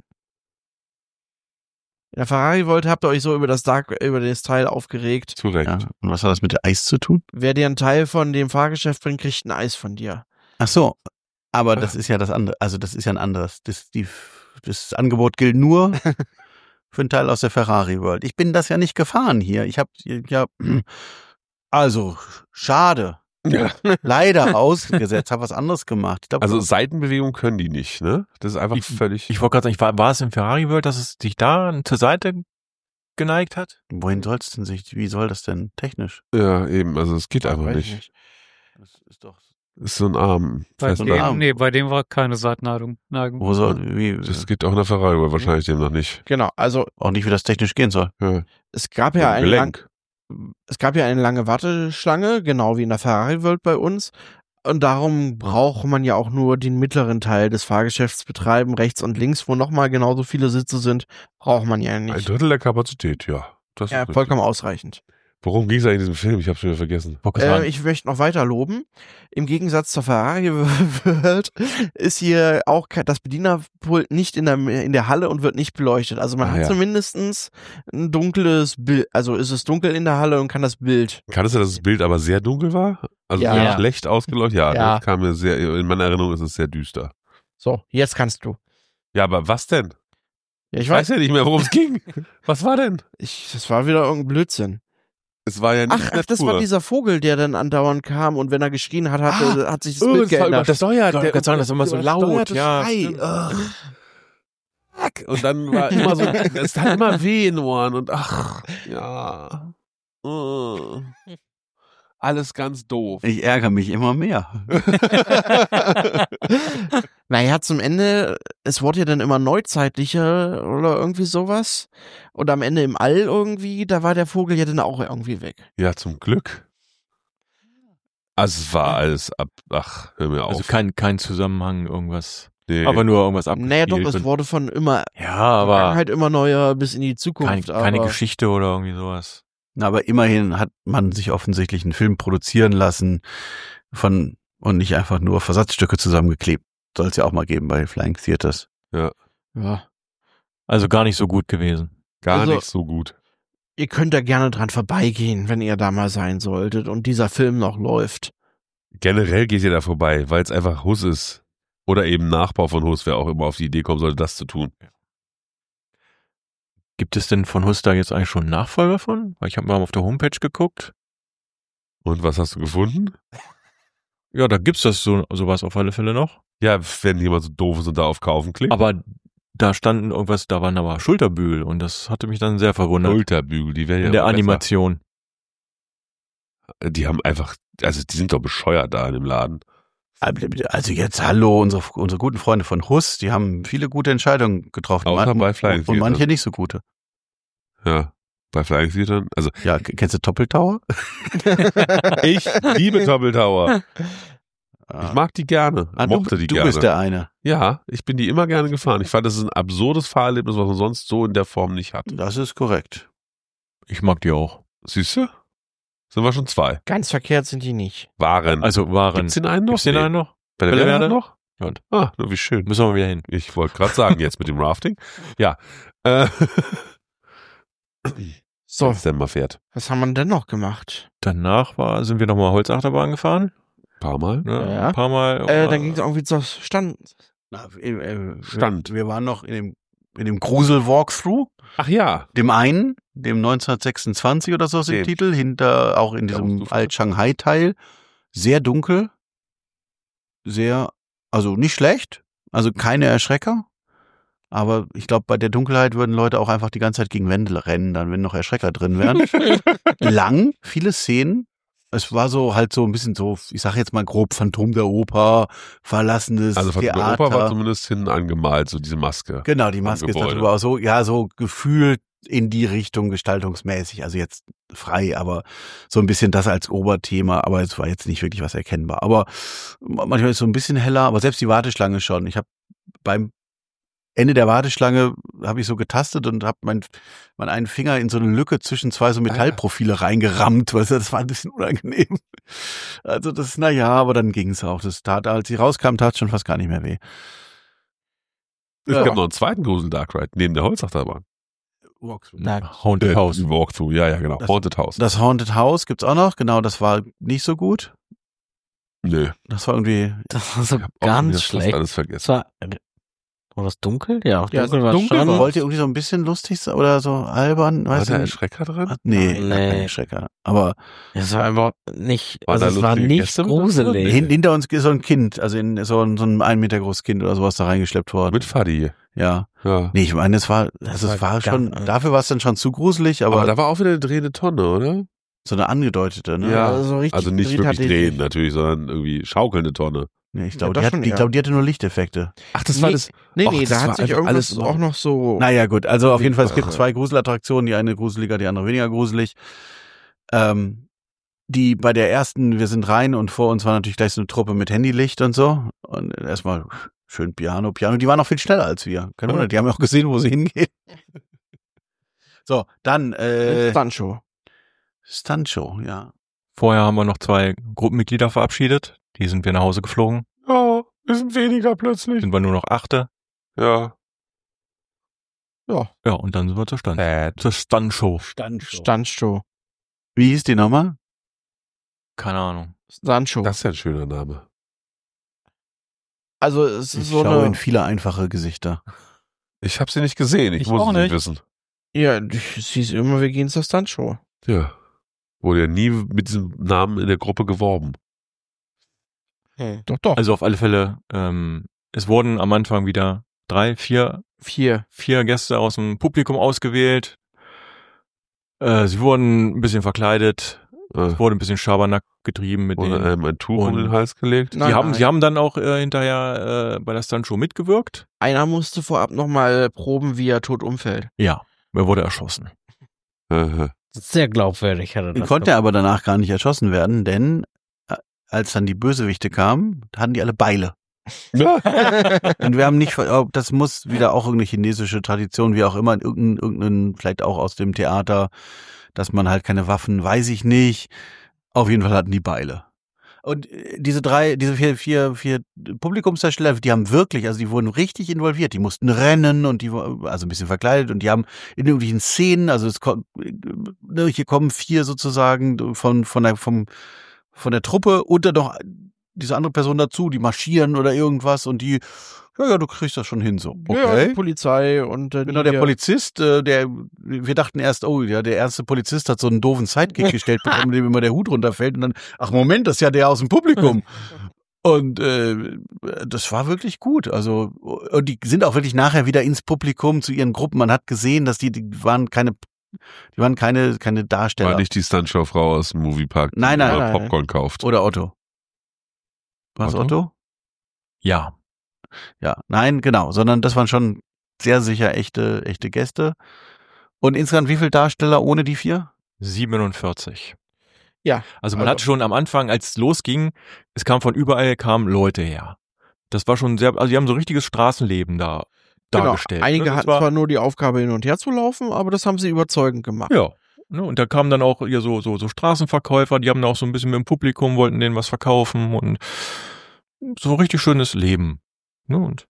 Speaker 6: In der Ferrari World habt ihr euch so über das Dark, über das Teil aufgeregt.
Speaker 3: Zu Recht.
Speaker 4: Ja. Und was hat das mit Eis zu tun?
Speaker 6: Wer dir einen Teil von dem Fahrgeschäft bringt, kriegt ein Eis von dir.
Speaker 4: Ach so. Aber das ist ja das andere. Also das ist ja ein anderes. Das, die, das Angebot gilt nur für einen Teil aus der Ferrari World. Ich bin das ja nicht gefahren hier. Ich habe ja, also schade.
Speaker 3: Ja.
Speaker 4: Leider ausgesetzt, habe was anderes gemacht. Ich glaub,
Speaker 3: Also Seitenbewegung können die nicht, ne? Das ist einfach
Speaker 1: Ich-
Speaker 3: völlig.
Speaker 1: Ich wollte gerade sagen, war, war es im Ferrari World, dass es dich da zur Seite geneigt hat?
Speaker 4: wohin soll es denn sich? Wie soll das denn technisch?
Speaker 3: ja, eben. Also es geht einfach
Speaker 6: Weiß ich
Speaker 3: nicht.
Speaker 4: Das ist doch.
Speaker 3: Ist so ein Arm.
Speaker 5: Bei
Speaker 3: fester
Speaker 5: dem,
Speaker 3: Arm.
Speaker 5: nee, bei dem war keine Seitenneigung. Neigung.
Speaker 4: Wo soll? Wie?
Speaker 3: Das geht auch in der Ferrari, aber wahrscheinlich dem noch nicht.
Speaker 6: Genau, also
Speaker 4: Auch nicht, wie das technisch gehen soll.
Speaker 3: Ja.
Speaker 6: es gab ja eine lang,
Speaker 3: Gelenk.
Speaker 6: es gab ja eine lange Warteschlange, genau wie in der Ferrari World bei uns. Und darum braucht man ja auch nur den mittleren Teil des Fahrgeschäfts betreiben, rechts und links, wo nochmal genauso viele Sitze sind, braucht man ja
Speaker 3: Ein
Speaker 6: nicht.
Speaker 3: Drittel der Kapazität, ja. Das
Speaker 6: Ja,
Speaker 3: ist richtig.
Speaker 6: vollkommen ausreichend.
Speaker 3: Worum ging es eigentlich in diesem Film? Ich habe schon wieder vergessen.
Speaker 6: Äh, ich möchte noch weiter loben. Im Gegensatz zur Ferrari World ist hier auch ke- das Bedienerpult nicht in der, in der Halle und wird nicht beleuchtet. Also man
Speaker 3: Ah,
Speaker 6: hat
Speaker 3: ja.
Speaker 6: zumindestens ein dunkles Bild. Also ist es dunkel in der Halle und kann das Bild.
Speaker 3: Kann es sein, dass das Bild aber sehr dunkel war? Also
Speaker 6: Ja.
Speaker 3: sehr
Speaker 2: Ja.
Speaker 3: schlecht ausgeleuchtet? Ja,
Speaker 6: Ja.
Speaker 3: das kam mir sehr, in meiner Erinnerung ist es sehr düster.
Speaker 6: So, jetzt kannst du.
Speaker 3: Ja, aber was denn?
Speaker 6: Ja, ich
Speaker 3: Ich
Speaker 6: weiß,
Speaker 3: weiß ja nicht mehr, worum es ging. Was war denn?
Speaker 6: ich, das war wieder irgendein Blödsinn.
Speaker 3: Es war ja nicht
Speaker 6: Ach, ach, das war dieser Vogel, der dann andauernd kam und wenn er geschrien hat, hat,
Speaker 3: Ah,
Speaker 6: er- hat sich das
Speaker 3: Oh,
Speaker 6: Bild
Speaker 3: das war
Speaker 6: geändert.
Speaker 3: übersteuert.
Speaker 1: Ich wollte gerade sagen, das ist immer so laut,
Speaker 3: übersteuertes
Speaker 1: ja,
Speaker 3: Schrei.
Speaker 1: stimmt.
Speaker 3: Ugh. Fuck. Und dann war immer so, es tat immer weh in den Ohren und ach, ja. Uh. Alles ganz doof.
Speaker 4: Ich ärgere mich immer mehr.
Speaker 6: Naja, zum Ende, es wurde ja dann immer neuzeitlicher oder irgendwie sowas. Und am Ende im All irgendwie, da war der Vogel ja dann auch irgendwie weg.
Speaker 3: Ja, zum Glück. Also es war alles ab, ach, hör mir auf.
Speaker 1: Also kein, kein Zusammenhang, irgendwas.
Speaker 3: nee.
Speaker 1: Aber nur irgendwas abgespielt.
Speaker 6: Naja, doch, es
Speaker 1: und-
Speaker 6: wurde von immer,
Speaker 1: Ja, aber
Speaker 6: Vergangenheit immer neuer bis in die
Speaker 1: kein,
Speaker 6: Zukunft.
Speaker 1: keine
Speaker 6: aber
Speaker 1: Geschichte oder irgendwie sowas.
Speaker 4: Na, aber immerhin hat man sich offensichtlich einen Film produzieren lassen von und nicht einfach nur Versatzstücke zusammengeklebt. Soll es ja auch mal geben bei Flying Theaters.
Speaker 6: ja.
Speaker 1: Also gar nicht so gut gewesen.
Speaker 3: Gar
Speaker 6: also-
Speaker 3: nicht so gut.
Speaker 6: Ihr könnt da gerne dran vorbeigehen, wenn ihr da mal sein solltet und dieser Film noch läuft.
Speaker 3: Generell geht ihr da vorbei, weil es einfach Hus ist. Oder eben Nachbau von Hus, wer auch immer auf die Idee kommen sollte, das zu tun.
Speaker 1: Gibt es denn von Husta jetzt eigentlich schon einen Nachfolger von? Weil ich habe mal auf der Homepage geguckt.
Speaker 3: Und was hast du gefunden?
Speaker 1: Ja, da gibt's das so sowas auf alle Fälle noch.
Speaker 3: Ja, wenn jemand so doof ist und da auf Kaufen klickt.
Speaker 1: Aber da standen irgendwas, da waren aber Schulterbügel und das hatte mich dann sehr verwundert.
Speaker 3: Schulterbügel, die werden ja
Speaker 1: In der
Speaker 3: immer besser.
Speaker 1: Animation.
Speaker 3: Die haben einfach, also die sind doch bescheuert da in dem Laden.
Speaker 4: Also jetzt, hallo, unsere, unsere guten Freunde von Hus, die haben viele gute Entscheidungen getroffen.
Speaker 3: Außer
Speaker 4: Man-
Speaker 3: bei Flying
Speaker 4: Und manche
Speaker 3: Theater.
Speaker 4: nicht so gute.
Speaker 3: Ja. Bei Flying Theatern, also
Speaker 4: Ja, k- kennst du Doppeltower?
Speaker 3: ich liebe Doppeltower. Ich mag die gerne,
Speaker 4: Ah, du,
Speaker 3: mochte die
Speaker 4: du
Speaker 3: gerne.
Speaker 4: bist der eine.
Speaker 3: Ja, ich bin die immer gerne gefahren. Ich fand, das ist ein absurdes Fahrerlebnis, was man sonst so in der Form nicht hat.
Speaker 4: Das ist korrekt.
Speaker 1: Ich mag die auch.
Speaker 3: Siehst du? Sind wir schon zwei.
Speaker 6: Ganz verkehrt sind die nicht.
Speaker 3: Waren.
Speaker 1: Also waren.
Speaker 3: Gibt's den einen noch?
Speaker 1: Gibt's den
Speaker 3: Nee.
Speaker 1: einen noch?
Speaker 3: Bei der
Speaker 1: Belleverde?
Speaker 3: Werde noch?
Speaker 1: Und?
Speaker 3: Ah, na, wie schön.
Speaker 1: Müssen wir mal wieder hin.
Speaker 3: Ich wollte gerade sagen, jetzt mit dem Rafting. Ja. Äh,
Speaker 6: So,
Speaker 3: wenn es denn mal fährt.
Speaker 6: was haben wir denn noch gemacht?
Speaker 1: Danach war, sind wir nochmal Holzachterbahn gefahren.
Speaker 3: Ein paar Mal.
Speaker 1: Ne?
Speaker 6: Ja.
Speaker 1: Ein paar Mal.
Speaker 6: Äh, dann ging es irgendwie zur Stand.
Speaker 4: Na, äh, äh,
Speaker 3: Stand.
Speaker 4: Wir, wir waren noch in dem, in dem Grusel-Walkthrough,
Speaker 3: Ach ja.
Speaker 4: dem einen, dem neunzehnhundertsechsundzwanzig oder so ist
Speaker 3: Dem.
Speaker 4: im Titel, hinter, auch in
Speaker 3: Da
Speaker 4: diesem
Speaker 3: musst du-
Speaker 4: Alt-Shanghai-Teil. Sehr dunkel. Sehr, also nicht schlecht. Also keine Erschrecker. Aber ich glaube, bei der Dunkelheit würden Leute auch einfach die ganze Zeit gegen Wände rennen, dann wenn noch Erschrecker drin wären. Lang, viele Szenen. Es war so halt so ein bisschen so, ich sage jetzt mal grob Phantom der Oper, verlassenes
Speaker 3: Also von der
Speaker 4: Theater.
Speaker 3: Oper war zumindest hinten angemalt, so diese Maske.
Speaker 4: Genau, die Maske ist
Speaker 3: Gebäude.
Speaker 4: darüber auch so, ja, so gefühlt in die Richtung gestaltungsmäßig, also jetzt frei, aber so ein bisschen das als Oberthema, aber es war jetzt nicht wirklich was erkennbar. Aber manchmal ist es so ein bisschen heller, aber selbst die Warteschlange schon. Ich habe beim Ende der Warteschlange habe ich so getastet und habe mein, mein einen Finger in so eine Lücke zwischen zwei so Metallprofile reingerammt, weil das war ein bisschen unangenehm. Also das, na ja, aber dann ging es auch. Das tat, als ich rauskam, tat es schon fast gar nicht mehr weh.
Speaker 3: Es
Speaker 4: Ja.
Speaker 3: gab noch einen zweiten Grusel Dark Ride, neben der Holzachterbahn.
Speaker 6: Na,
Speaker 1: Haunted
Speaker 3: Äh,
Speaker 1: House.
Speaker 3: Walkthrough, ja, ja, genau.
Speaker 4: Das-
Speaker 3: Haunted House.
Speaker 4: Das Haunted House gibt's auch noch, genau, das war nicht so gut.
Speaker 3: Nö.
Speaker 4: Das war irgendwie,
Speaker 2: Das war so
Speaker 3: Ich hab auch wieder
Speaker 2: ganz
Speaker 3: fast
Speaker 2: schlecht.
Speaker 3: alles
Speaker 2: Es
Speaker 3: vergessen.
Speaker 2: war, war das dunkel? Ja,
Speaker 6: Ja,
Speaker 2: dunkel war
Speaker 6: dunkel
Speaker 2: schon.
Speaker 6: war-
Speaker 4: wollte irgendwie so ein bisschen lustig sein oder so albern,
Speaker 3: War
Speaker 4: weiß
Speaker 3: da
Speaker 4: ich nicht.
Speaker 3: Erschrecker drin?
Speaker 4: Ah, Nee,
Speaker 2: Nee.
Speaker 4: gar kein Schrecker. Aber
Speaker 2: Es war einfach nicht,
Speaker 3: War
Speaker 2: also
Speaker 3: da
Speaker 2: es war
Speaker 3: lustige
Speaker 2: nicht
Speaker 3: Gäste mit
Speaker 2: gruselig.
Speaker 4: hin, hinter uns ist so ein Kind, also in so ein, so ein ein Meter großes Kind oder sowas da reingeschleppt worden.
Speaker 3: Mit Fadi.
Speaker 4: Ja.
Speaker 3: Ja.
Speaker 4: Nee, ich meine, es war,
Speaker 2: Das
Speaker 4: also es
Speaker 2: war
Speaker 4: war schon,
Speaker 2: gar-
Speaker 4: dafür war es dann schon zu gruselig, aber,
Speaker 3: Aber da war auch wieder eine drehende Tonne, oder?
Speaker 4: so eine angedeutete, ne?
Speaker 3: Ja.
Speaker 6: so richtig
Speaker 3: Also nicht
Speaker 6: gedreht
Speaker 3: wirklich
Speaker 6: hatte
Speaker 3: drehen
Speaker 6: ich-
Speaker 3: natürlich, sondern irgendwie schaukelnde Tonne.
Speaker 4: Nee, ich
Speaker 6: Ja,
Speaker 4: glaube,
Speaker 6: das
Speaker 4: die, hat,
Speaker 6: schon,
Speaker 4: ich
Speaker 6: ja.
Speaker 4: glaube, die hatte nur Lichteffekte.
Speaker 3: Ach, das
Speaker 6: Nee,
Speaker 3: war das.
Speaker 6: Nee,
Speaker 3: Och,
Speaker 6: nee,
Speaker 3: das
Speaker 6: da
Speaker 3: war
Speaker 6: hat sich
Speaker 3: einfach
Speaker 6: irgendwas
Speaker 3: alles
Speaker 6: auch noch so.
Speaker 4: Naja, gut, also auf jeden Fall, es gibt
Speaker 3: Ach.
Speaker 4: zwei Gruselattraktionen, die eine gruseliger, die andere weniger gruselig. Ähm, die bei der ersten, wir sind rein und vor uns war natürlich gleich so eine Truppe mit Handylicht und so. Und erstmal schön Piano, Piano. Die waren noch viel schneller als wir. Kein Wunder, die haben ja auch gesehen, wo sie hingehen. So, dann äh,
Speaker 6: Stuntshow.
Speaker 4: Stuntshow, ja.
Speaker 1: Vorher haben wir noch zwei Gruppenmitglieder verabschiedet. Die sind wir nach Hause geflogen.
Speaker 3: Ja, wir sind weniger plötzlich.
Speaker 1: Sind wir nur noch Achte.
Speaker 3: Ja.
Speaker 6: Ja,
Speaker 1: Ja, und dann sind wir zur Stand.
Speaker 3: Bad.
Speaker 1: Zur Stuntshow.
Speaker 4: Stuntshow.
Speaker 6: Stuntshow.
Speaker 4: Wie hieß die nochmal?
Speaker 1: Keine Ahnung.
Speaker 6: Stuntshow.
Speaker 3: Das ist ja ein schöner Name.
Speaker 6: Also es
Speaker 4: Ich
Speaker 6: ist so
Speaker 4: schaue in
Speaker 6: eine.
Speaker 4: viele einfache Gesichter.
Speaker 3: Ich habe sie nicht gesehen. Ich,
Speaker 5: Ich
Speaker 3: muss
Speaker 5: auch
Speaker 3: es nicht
Speaker 5: nicht.
Speaker 3: wissen.
Speaker 6: Ja, es hieß immer, wir gehen zur Stuntshow.
Speaker 3: Ja. Wurde ja nie mit diesem Namen in der Gruppe geworben.
Speaker 6: Doch, doch.
Speaker 1: Also auf alle Fälle, ähm, es wurden am Anfang wieder drei, vier,
Speaker 6: Vier.
Speaker 1: vier Gäste aus dem Publikum ausgewählt. Äh, sie wurden ein bisschen verkleidet.
Speaker 3: Äh,
Speaker 1: Es wurde ein bisschen Schabernack getrieben mit
Speaker 3: wurde
Speaker 1: denen.
Speaker 3: einem ein Tuch um
Speaker 1: Und-
Speaker 3: den Hals gelegt.
Speaker 6: Nein,
Speaker 1: Die haben,
Speaker 6: nein.
Speaker 1: sie haben dann auch äh, hinterher äh, bei der Stuntshow mitgewirkt.
Speaker 6: Einer musste vorab nochmal proben, wie er tot umfällt.
Speaker 1: Ja, er wurde erschossen.
Speaker 3: Äh,
Speaker 2: Sehr glaubwürdig hatte das.
Speaker 4: Konnte aber danach gar nicht erschossen werden, denn äh, als dann die Bösewichte kamen, hatten die alle Beile.
Speaker 3: ja.
Speaker 4: Und wir haben nicht, ob das muss wieder auch irgendeine chinesische Tradition, wie auch immer, irgendein, irgendein, vielleicht auch aus dem Theater, dass man halt keine Waffen, weiß ich nicht. Auf jeden Fall hatten die Beile. Und äh, diese drei, diese vier, vier, vier Publikumsdarsteller, die haben wirklich, also die wurden richtig involviert. Die mussten rennen und die, war- also ein bisschen verkleidet und die haben in irgendwelchen Szenen, also es kommt, äh, hier kommen vier sozusagen von, von der, vom, von der Truppe und dann noch diese andere Person dazu, die marschieren oder irgendwas und die, ja, ja, du kriegst das schon hin so.
Speaker 6: Ja,
Speaker 4: Okay.
Speaker 6: die Polizei und äh,
Speaker 4: Genau,
Speaker 6: die,
Speaker 4: der Polizist, äh, der, wir dachten erst, oh, ja, der erste Polizist hat so einen doofen Sidekick gestellt bekommen, dem immer der Hut runterfällt und dann, ach Moment, das ist ja der aus dem Publikum. Und äh, das war wirklich gut. Also, und die sind auch wirklich nachher wieder ins Publikum zu ihren Gruppen. Man hat gesehen, dass die, die waren keine, die waren keine, keine Darsteller.
Speaker 3: War nicht die Stuntshow-Frau aus dem Moviepark, die
Speaker 4: Nein, nein,
Speaker 3: immer
Speaker 6: nein.
Speaker 3: Popcorn kauft.
Speaker 4: Oder Otto. Was,
Speaker 3: Otto?
Speaker 4: Otto?
Speaker 1: Ja.
Speaker 4: Ja, nein, genau, sondern das waren schon sehr sicher echte, echte Gäste. Und insgesamt wie viele Darsteller ohne die vier?
Speaker 1: siebenundvierzig.
Speaker 6: Ja.
Speaker 1: Also man
Speaker 6: Also-
Speaker 1: hatte schon am Anfang, als es losging, es kam von überall, kamen Leute her. Das war schon sehr, also die haben so richtiges Straßenleben da dargestellt.
Speaker 6: Genau. Einige
Speaker 1: ne? Das
Speaker 6: hatten
Speaker 1: war,
Speaker 6: zwar nur die Aufgabe, hin und her zu laufen, aber das haben sie überzeugend gemacht.
Speaker 1: Ja. Ne? Und da kamen dann auch hier so, so, so Straßenverkäufer, die haben da auch so ein bisschen mit dem Publikum, wollten denen was verkaufen und so richtig schönes Leben. Ne? Und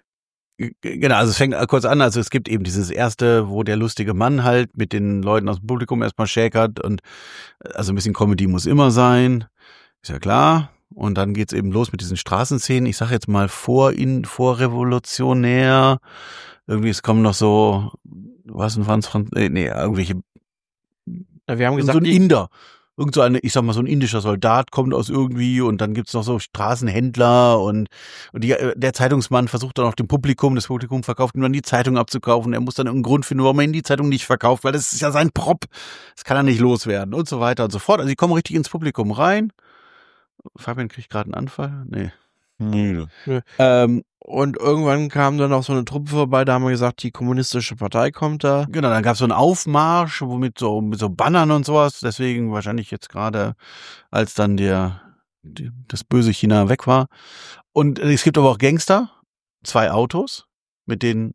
Speaker 4: Genau, also es fängt kurz an, also es gibt eben dieses erste, wo der lustige Mann halt mit den Leuten aus dem Publikum erstmal schäkert und also ein bisschen Comedy muss immer sein, ist ja klar. Und dann geht's eben los mit diesen Straßenszenen, ich sag jetzt mal vor in vorrevolutionär, irgendwie es kommen noch so, was denn Franz, Franz, nee, nee, irgendwelche,
Speaker 6: Ja, wir haben
Speaker 4: so
Speaker 6: gesagt,
Speaker 4: ein
Speaker 6: die,
Speaker 4: Inder. Irgend so eine, ich sag mal, so ein indischer Soldat kommt aus irgendwie und dann gibt's noch so Straßenhändler und, und die, der Zeitungsmann versucht dann auch dem Publikum, das Publikum verkauft ihm dann die Zeitung abzukaufen. Er muss dann irgendeinen Grund finden, warum er ihm die Zeitung nicht verkauft, weil das ist ja sein Prop. Das kann er nicht loswerden und so weiter und so fort. Also die kommen richtig ins Publikum rein. Fabian kriegt gerade einen Anfall? Nee.
Speaker 6: Nö.
Speaker 4: Ähm,
Speaker 6: und irgendwann kam dann auch so eine Truppe vorbei, da haben wir gesagt, die kommunistische Partei kommt da.
Speaker 4: Genau, dann gab's so einen Aufmarsch, womit so mit so Bannern und sowas. Deswegen wahrscheinlich jetzt gerade, als dann der die, das böse China weg war. Und es gibt aber auch Gangster, zwei Autos, mit denen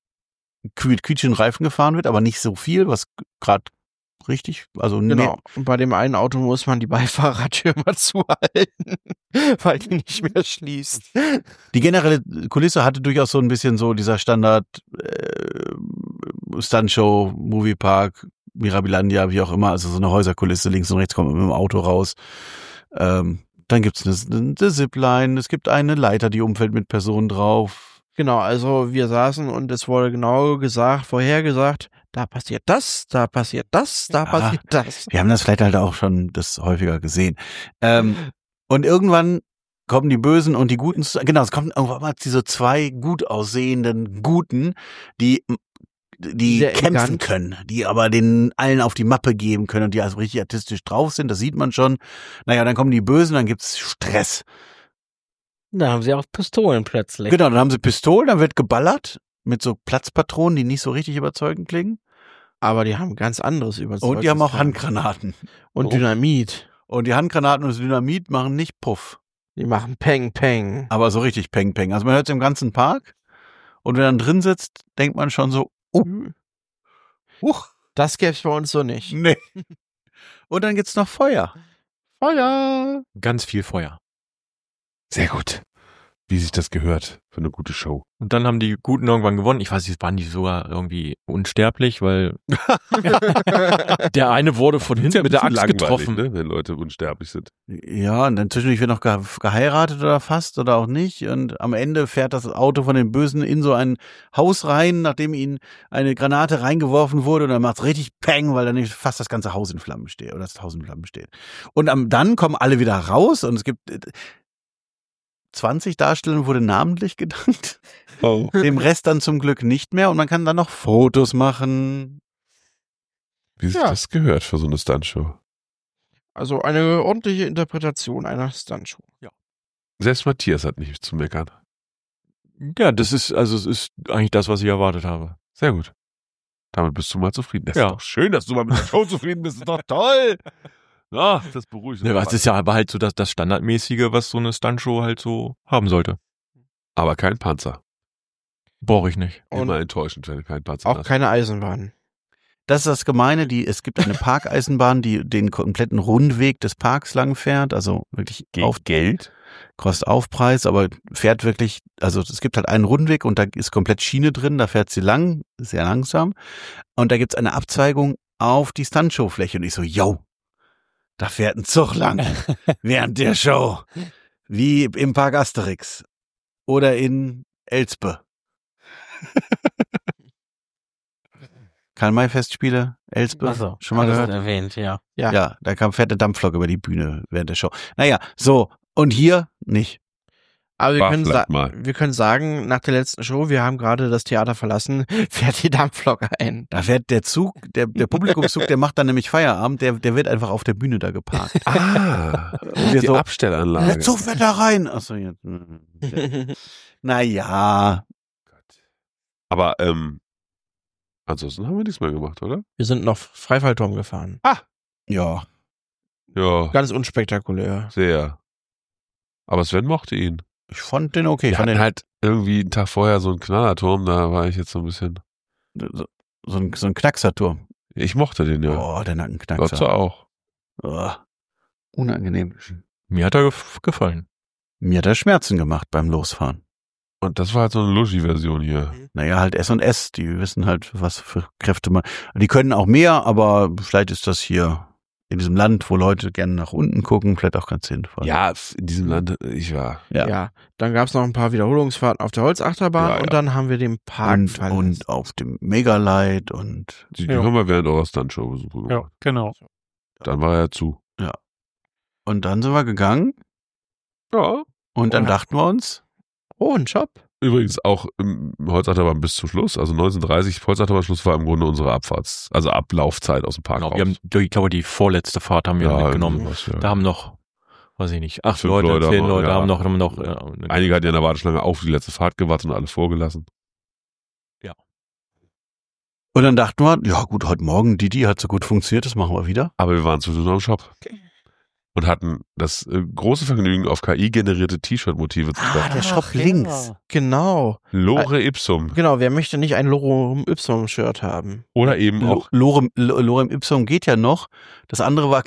Speaker 4: mit quietschenden Reifen gefahren wird, aber nicht so viel, was gerade richtig, also
Speaker 6: Genau.
Speaker 4: nee,
Speaker 6: Und bei dem einen Auto muss man die Beifahrertür mal zuhalten, weil die nicht mehr schließt.
Speaker 4: die generelle Kulisse hatte durchaus so ein bisschen so dieser Standard äh, Stuntshow, Moviepark, Mirabilandia, wie auch immer, also so eine Häuserkulisse, links und rechts kommt man mit dem Auto raus. Ähm, dann gibt's eine, eine Zipline, es gibt eine Leiter, die umfällt mit Personen drauf.
Speaker 6: Genau, also wir saßen und es wurde genau gesagt, vorhergesagt, da passiert das, da passiert das, da
Speaker 4: Ja.
Speaker 6: passiert das.
Speaker 4: Wir haben das vielleicht halt auch schon das häufiger gesehen. Ähm, und irgendwann kommen die Bösen und die Guten, zu- genau, es kommen irgendwann mal diese zwei gut aussehenden Guten, die die
Speaker 6: Sehr
Speaker 4: kämpfen
Speaker 6: elegant.
Speaker 4: können, die aber den allen auf die Mappe geben können und die also richtig artistisch drauf sind, das sieht man schon. Naja, dann kommen die Bösen, dann gibt's Stress.
Speaker 2: Da haben sie auch Pistolen plötzlich.
Speaker 4: Genau, dann haben sie Pistolen, dann wird geballert mit so Platzpatronen, die nicht so richtig überzeugend klingen.
Speaker 6: Aber die haben ganz anderes überzeugt.
Speaker 4: Und die haben auch Handgranaten.
Speaker 6: Und Dynamit.
Speaker 4: Und die Handgranaten und das Dynamit machen nicht Puff.
Speaker 6: Die machen Peng Peng.
Speaker 4: Aber so richtig Peng Peng. Also man hört es im ganzen Park. Und wenn man drin sitzt, denkt man schon so, oh, huch,
Speaker 6: Das gäb's bei uns so nicht.
Speaker 4: nee. Und dann gibt's noch Feuer. Feuer.
Speaker 1: ganz viel Feuer.
Speaker 3: Sehr gut. Wie sich das gehört für eine gute Show.
Speaker 1: Und dann haben die Guten irgendwann gewonnen. Ich weiß nicht, waren die sogar irgendwie unsterblich, weil der eine wurde von hinten mit der Axt getroffen.
Speaker 3: Ne, wenn Leute unsterblich sind.
Speaker 4: Ja, und dann zwischendurch wird noch ge geheiratet oder fast oder auch nicht. Und am Ende fährt das Auto von den Bösen in so ein Haus rein, nachdem ihnen eine Granate reingeworfen wurde. Und dann macht's richtig Peng, weil dann fast das ganze Haus in Flammen steht oder das Haus in Flammen steht. Und am, dann kommen alle wieder raus und es gibt zwanzig Darstellern wurde namentlich gedankt.
Speaker 3: Oh.
Speaker 4: Dem Rest dann zum Glück nicht mehr. Und man kann dann noch Fotos machen.
Speaker 3: Wie sich
Speaker 6: Ja.
Speaker 3: das gehört für so eine Stuntshow.
Speaker 6: Also eine ordentliche Interpretation einer Stuntshow.
Speaker 3: Selbst Matthias hat nichts zu meckern.
Speaker 1: Ja, das ist, also es ist eigentlich das, was ich erwartet habe.
Speaker 3: Sehr gut. Damit bist du mal zufrieden. Das
Speaker 1: Ja.
Speaker 3: ist doch schön, dass du mal mit der Show zufrieden bist. Das ist doch toll. Ja, das beruhigt
Speaker 1: Ne,
Speaker 3: uns.
Speaker 1: das ist ja aber halt so das, das Standardmäßige, was so eine Stuntshow halt so haben sollte.
Speaker 3: Aber kein Panzer.
Speaker 1: Brauche ich nicht.
Speaker 6: Und
Speaker 3: Immer enttäuschend, wenn du keinen Panzer
Speaker 6: auch
Speaker 3: hast.
Speaker 6: keine Eisenbahn.
Speaker 4: Das ist das Gemeine, die, es gibt eine Parkeisenbahn, die den kompletten Rundweg des Parks lang fährt, also wirklich auf
Speaker 3: Geld?
Speaker 4: kostet Aufpreis, aber fährt wirklich, also es gibt halt einen Rundweg und da ist komplett Schiene drin, da fährt sie lang, sehr langsam und da gibt's eine Abzweigung auf die Stuntshow-Fläche und ich so, yo, da fährt ein Zug lang während der Show, wie im Park Asterix oder in Elspe. Karl-May-Festspiele, Elspe,
Speaker 2: Ach so,
Speaker 4: schon mal
Speaker 2: hast du
Speaker 4: gehört?
Speaker 2: erwähnt, ja.
Speaker 6: Ja.
Speaker 4: Ja, da kam fährt der Dampflok über die Bühne während der Show. Naja, so, und hier nicht.
Speaker 6: Aber wir
Speaker 3: War
Speaker 6: können,
Speaker 3: vielleicht
Speaker 6: sa
Speaker 3: mal.
Speaker 6: wir können sagen, nach der letzten Show, wir haben gerade das Theater verlassen, fährt die Dampflok ein.
Speaker 4: Da fährt der Zug, der, der Publikumszug, der macht dann nämlich Feierabend, der, der wird einfach auf der Bühne da geparkt.
Speaker 3: Ah,
Speaker 4: Und wir
Speaker 3: die
Speaker 4: so,
Speaker 3: Abstellanlage.
Speaker 4: der Zug fährt da rein. Achso, jetzt. Naja,
Speaker 3: Aber ähm, Ansonsten haben wir nichts mehr gemacht, oder?
Speaker 6: Wir sind noch Freifallturm gefahren.
Speaker 4: Ja.
Speaker 3: Ja,
Speaker 6: Ganz unspektakulär.
Speaker 3: sehr. Aber Sven mochte ihn.
Speaker 4: Ich fand den okay. Ich
Speaker 3: Wir
Speaker 4: fand
Speaker 3: hatten
Speaker 4: den
Speaker 3: halt irgendwie einen Tag vorher so einen Knallerturm, da war ich jetzt so ein bisschen.
Speaker 4: so, so ein, so ein Knackserturm.
Speaker 3: Ich mochte den ja.
Speaker 4: Oh, der
Speaker 3: Gott
Speaker 4: Nackenknackser.
Speaker 3: sei auch.
Speaker 4: Oh, unangenehm.
Speaker 1: Mir hat er gef- gefallen.
Speaker 4: Mir hat er Schmerzen gemacht beim Losfahren.
Speaker 3: Und das war halt so eine Luschi-Version hier.
Speaker 4: Naja, halt S und S, die wissen halt, was für Kräfte man. Die können auch mehr, aber vielleicht ist das hier in diesem Land, wo Leute gerne nach unten gucken, vielleicht auch ganz sinnvoll.
Speaker 3: Ja, in diesem Land, ich war.
Speaker 4: Ja.
Speaker 6: Ja. Dann gab's noch ein paar Wiederholungsfahrten auf der Holzachterbahn
Speaker 3: Ja, ja.
Speaker 6: und dann haben wir den Park
Speaker 4: Und,
Speaker 6: verlassen.
Speaker 4: und auf dem Megalight und
Speaker 3: Die, die
Speaker 5: Ja.
Speaker 3: haben wir während eurer Stuntshow-Besuche
Speaker 5: Ja,
Speaker 3: gemacht.
Speaker 5: genau.
Speaker 3: Dann war er ja zu.
Speaker 4: und dann sind wir gegangen
Speaker 3: Ja.
Speaker 4: und dann
Speaker 6: Ja.
Speaker 4: dachten wir uns,
Speaker 6: Oh, ein Shop.
Speaker 3: Übrigens auch im Holzachterbahn bis zum Schluss. Also neunzehn Uhr dreißig, Holzachterbahn-Schluss war im Grunde unsere Abfahrts-, also Ablaufzeit aus dem Park
Speaker 1: Genau,
Speaker 3: raus.
Speaker 1: wir haben, ich glaube, die vorletzte Fahrt haben wir
Speaker 3: ja,
Speaker 1: mitgenommen.
Speaker 3: irgendwas, ja.
Speaker 1: Da haben noch, weiß ich nicht, acht
Speaker 3: Fünf
Speaker 1: Leute,
Speaker 3: Leute
Speaker 1: zehn
Speaker 3: haben-
Speaker 1: Leute
Speaker 3: ja.
Speaker 1: haben noch, haben noch, äh, eine-
Speaker 3: Einige hatten ja in der Warteschlange auf die letzte Fahrt gewartet und alle vorgelassen.
Speaker 4: und dann dachten wir, ja gut, heute Morgen, Didi hat so gut funktioniert, das machen wir wieder.
Speaker 3: Aber wir waren zwischendurch noch im Shop. Und hatten das äh, große Vergnügen, auf K I-generierte T-Shirt-Motive zu
Speaker 4: Ah,
Speaker 3: kaufen.
Speaker 4: der Shop links.
Speaker 6: Genau.
Speaker 3: Lore Ipsum.
Speaker 6: Genau, wer möchte nicht ein Lorem Ipsum Shirt haben?
Speaker 3: Oder eben
Speaker 4: Lo-
Speaker 3: auch
Speaker 4: Lorem, Lo- Lorem Ipsum geht ja noch. Das andere war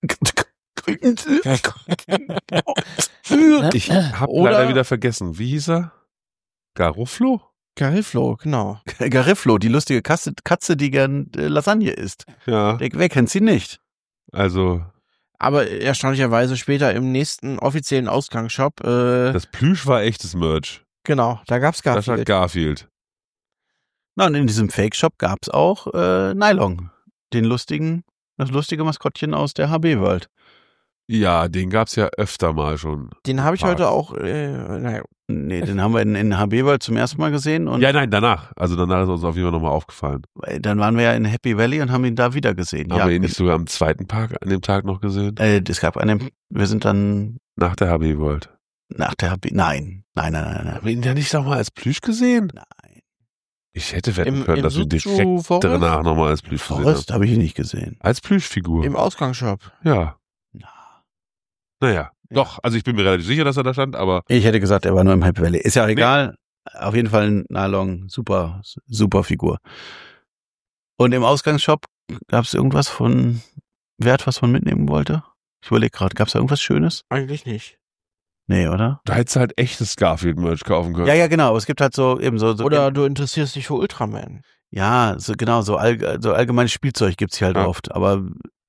Speaker 3: Ich hab
Speaker 6: Oder-
Speaker 3: leider wieder vergessen. Wie hieß er? Garoflo?
Speaker 6: Gariflo, genau.
Speaker 4: Gariflo, die lustige Katze, Katze die gern äh, Lasagne isst.
Speaker 3: Ja.
Speaker 4: Der, wer kennt sie nicht?
Speaker 3: Also,
Speaker 6: Aber erstaunlicherweise später im nächsten offiziellen Ausgangsshop, äh,
Speaker 3: das Plüsch war echtes Merch.
Speaker 6: genau, da gab's
Speaker 3: Das hat
Speaker 6: Garfield.
Speaker 3: Garfield.
Speaker 4: Na, und in diesem Fake-Shop gab's auch äh, Nylon. Den lustigen, das lustige Maskottchen aus der H B World.
Speaker 3: Ja, den gab's ja öfter mal schon.
Speaker 6: Den habe ich
Speaker 3: Park.
Speaker 6: heute auch, äh, naja,
Speaker 4: Nee, den haben wir in, in H B World zum ersten Mal gesehen und
Speaker 3: Ja, nein, danach. Also danach ist uns auf jeden Fall nochmal aufgefallen.
Speaker 4: dann waren wir ja in Happy Valley und haben ihn da wieder gesehen.
Speaker 3: Haben
Speaker 4: ja,
Speaker 3: wir ihn nicht sogar am zweiten Park an dem Tag noch gesehen?
Speaker 4: äh, es gab einen, wir sind dann
Speaker 3: Nach der H B World.
Speaker 4: nach der H B, nein, nein, nein, nein, nein.
Speaker 3: Haben wir ihn ja nicht nochmal als Plüsch gesehen?
Speaker 4: Nein.
Speaker 3: Ich hätte wetten
Speaker 6: im,
Speaker 3: können,
Speaker 6: im
Speaker 3: dass wir
Speaker 6: Suzu
Speaker 3: direkt
Speaker 6: Forest,
Speaker 3: danach nochmal als Plüsch gesehen haben.
Speaker 4: Forrest habe ich ihn nicht gesehen.
Speaker 3: Als Plüschfigur.
Speaker 6: im Ausgangsshop.
Speaker 3: Ja.
Speaker 4: Na.
Speaker 3: Naja. Doch, also ich bin mir relativ sicher, dass er da stand, aber
Speaker 4: Ich hätte gesagt, er war nur im Happy Valley. Ist ja auch egal. Auf jeden Fall ein Nylon, super, super Figur. Und im Ausgangsshop gab es irgendwas von Wert, was man mitnehmen wollte? Ich überlege gerade, gab es da irgendwas Schönes?
Speaker 6: Eigentlich nicht.
Speaker 4: Nee, oder?
Speaker 3: da hättest du halt echtes Garfield-Merch kaufen können.
Speaker 4: Ja, ja, genau. Aber es gibt halt so eben so, so
Speaker 6: Oder du interessierst dich für Ultraman.
Speaker 4: ja, so genau, so, all, so allgemeines Spielzeug gibt's hier halt
Speaker 3: Ja.
Speaker 4: oft. Aber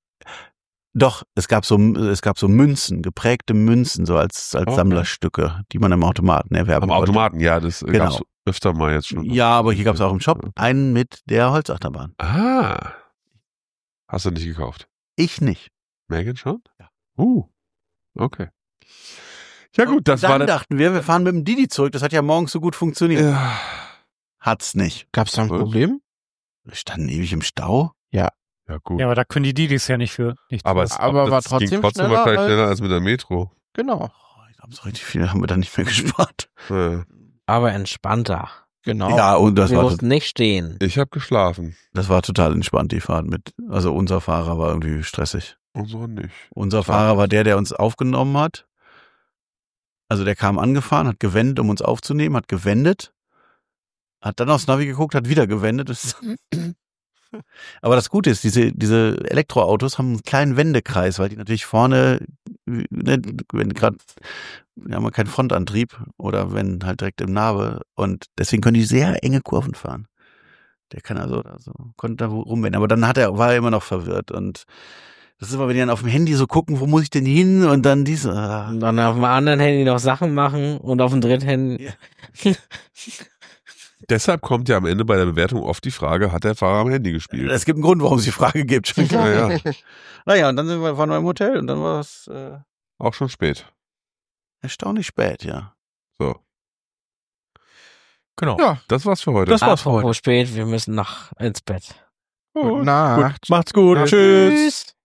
Speaker 4: doch, es gab so, es gab so Münzen, geprägte Münzen, so als, als
Speaker 3: Okay.
Speaker 4: Sammlerstücke, die man am Automaten erwerben
Speaker 3: Am
Speaker 4: konnte.
Speaker 3: Automaten, ja, das
Speaker 4: Genau.
Speaker 3: gab's öfter mal jetzt schon.
Speaker 4: Ja, aber hier gab's auch im Shop einen mit der Holzachterbahn.
Speaker 3: Ah. Hast du nicht gekauft?
Speaker 4: Ich nicht.
Speaker 3: Megan schon?
Speaker 4: Ja.
Speaker 3: Uh. Okay. Ja gut, das
Speaker 4: Dann
Speaker 3: war der,
Speaker 4: dachten wir, wir fahren mit dem Didi zurück. Das hat ja morgens so gut funktioniert.
Speaker 3: ja.
Speaker 4: Hat's nicht.
Speaker 6: Gab's da ein
Speaker 3: Was?
Speaker 6: Problem?
Speaker 4: Wir standen ewig im Stau.
Speaker 3: Ja, gut.
Speaker 5: Ja, aber da können die Didis ja nicht für. Nicht
Speaker 3: aber
Speaker 5: für.
Speaker 3: es
Speaker 6: aber
Speaker 3: das
Speaker 6: war
Speaker 3: ging
Speaker 6: trotzdem
Speaker 3: trotzdem
Speaker 6: schneller
Speaker 3: wahrscheinlich
Speaker 6: als-
Speaker 3: schneller als mit der Metro.
Speaker 6: Genau.
Speaker 4: Oh, ich glaube, so richtig viel haben wir da nicht mehr gespart.
Speaker 3: Ja.
Speaker 2: Aber entspannter.
Speaker 6: Genau.
Speaker 4: Ja, und das
Speaker 2: Wir
Speaker 4: war,
Speaker 2: mussten nicht stehen.
Speaker 3: Ich habe geschlafen.
Speaker 4: das war total entspannt, die Fahrt mit. Also unser Fahrer war irgendwie stressig.
Speaker 3: Und so nicht.
Speaker 4: Unser Fahrer war der, der uns aufgenommen hat. Also der kam angefahren, hat gewendet, um uns aufzunehmen, hat gewendet, hat dann aufs Navi geguckt, hat wieder gewendet. Das ist aber das Gute ist, diese, diese Elektroautos haben einen kleinen Wendekreis, weil die natürlich vorne, ne, wenn gerade, wir haben ja keinen Frontantrieb oder wenn halt direkt im Nabe und deswegen können die sehr enge Kurven fahren. Der kann also, also konnte da rumwenden, aber dann hat er, war er immer noch verwirrt und das ist immer, wenn die dann auf dem Handy so gucken, wo muss ich denn hin und dann diese, ah.
Speaker 2: Und dann auf dem anderen Handy noch Sachen machen und auf dem dritten Handy.
Speaker 4: Ja.
Speaker 3: Deshalb kommt ja am Ende bei der Bewertung oft die Frage, hat der Fahrer am Handy gespielt?
Speaker 4: Es gibt einen Grund, warum es die Frage gibt. Schon klar.
Speaker 3: Ja, ja.
Speaker 4: Naja, und dann sind wir, waren wir im Hotel und dann war es äh,
Speaker 3: Auch schon spät.
Speaker 4: erstaunlich spät, ja.
Speaker 3: So.
Speaker 1: Genau.
Speaker 6: Ja.
Speaker 3: Das war's für heute.
Speaker 1: Das war's für heute.
Speaker 2: Apropos spät, wir müssen noch ins Bett.
Speaker 6: Gute Nacht.
Speaker 1: Macht's gut.
Speaker 3: Na,
Speaker 1: Tschüss.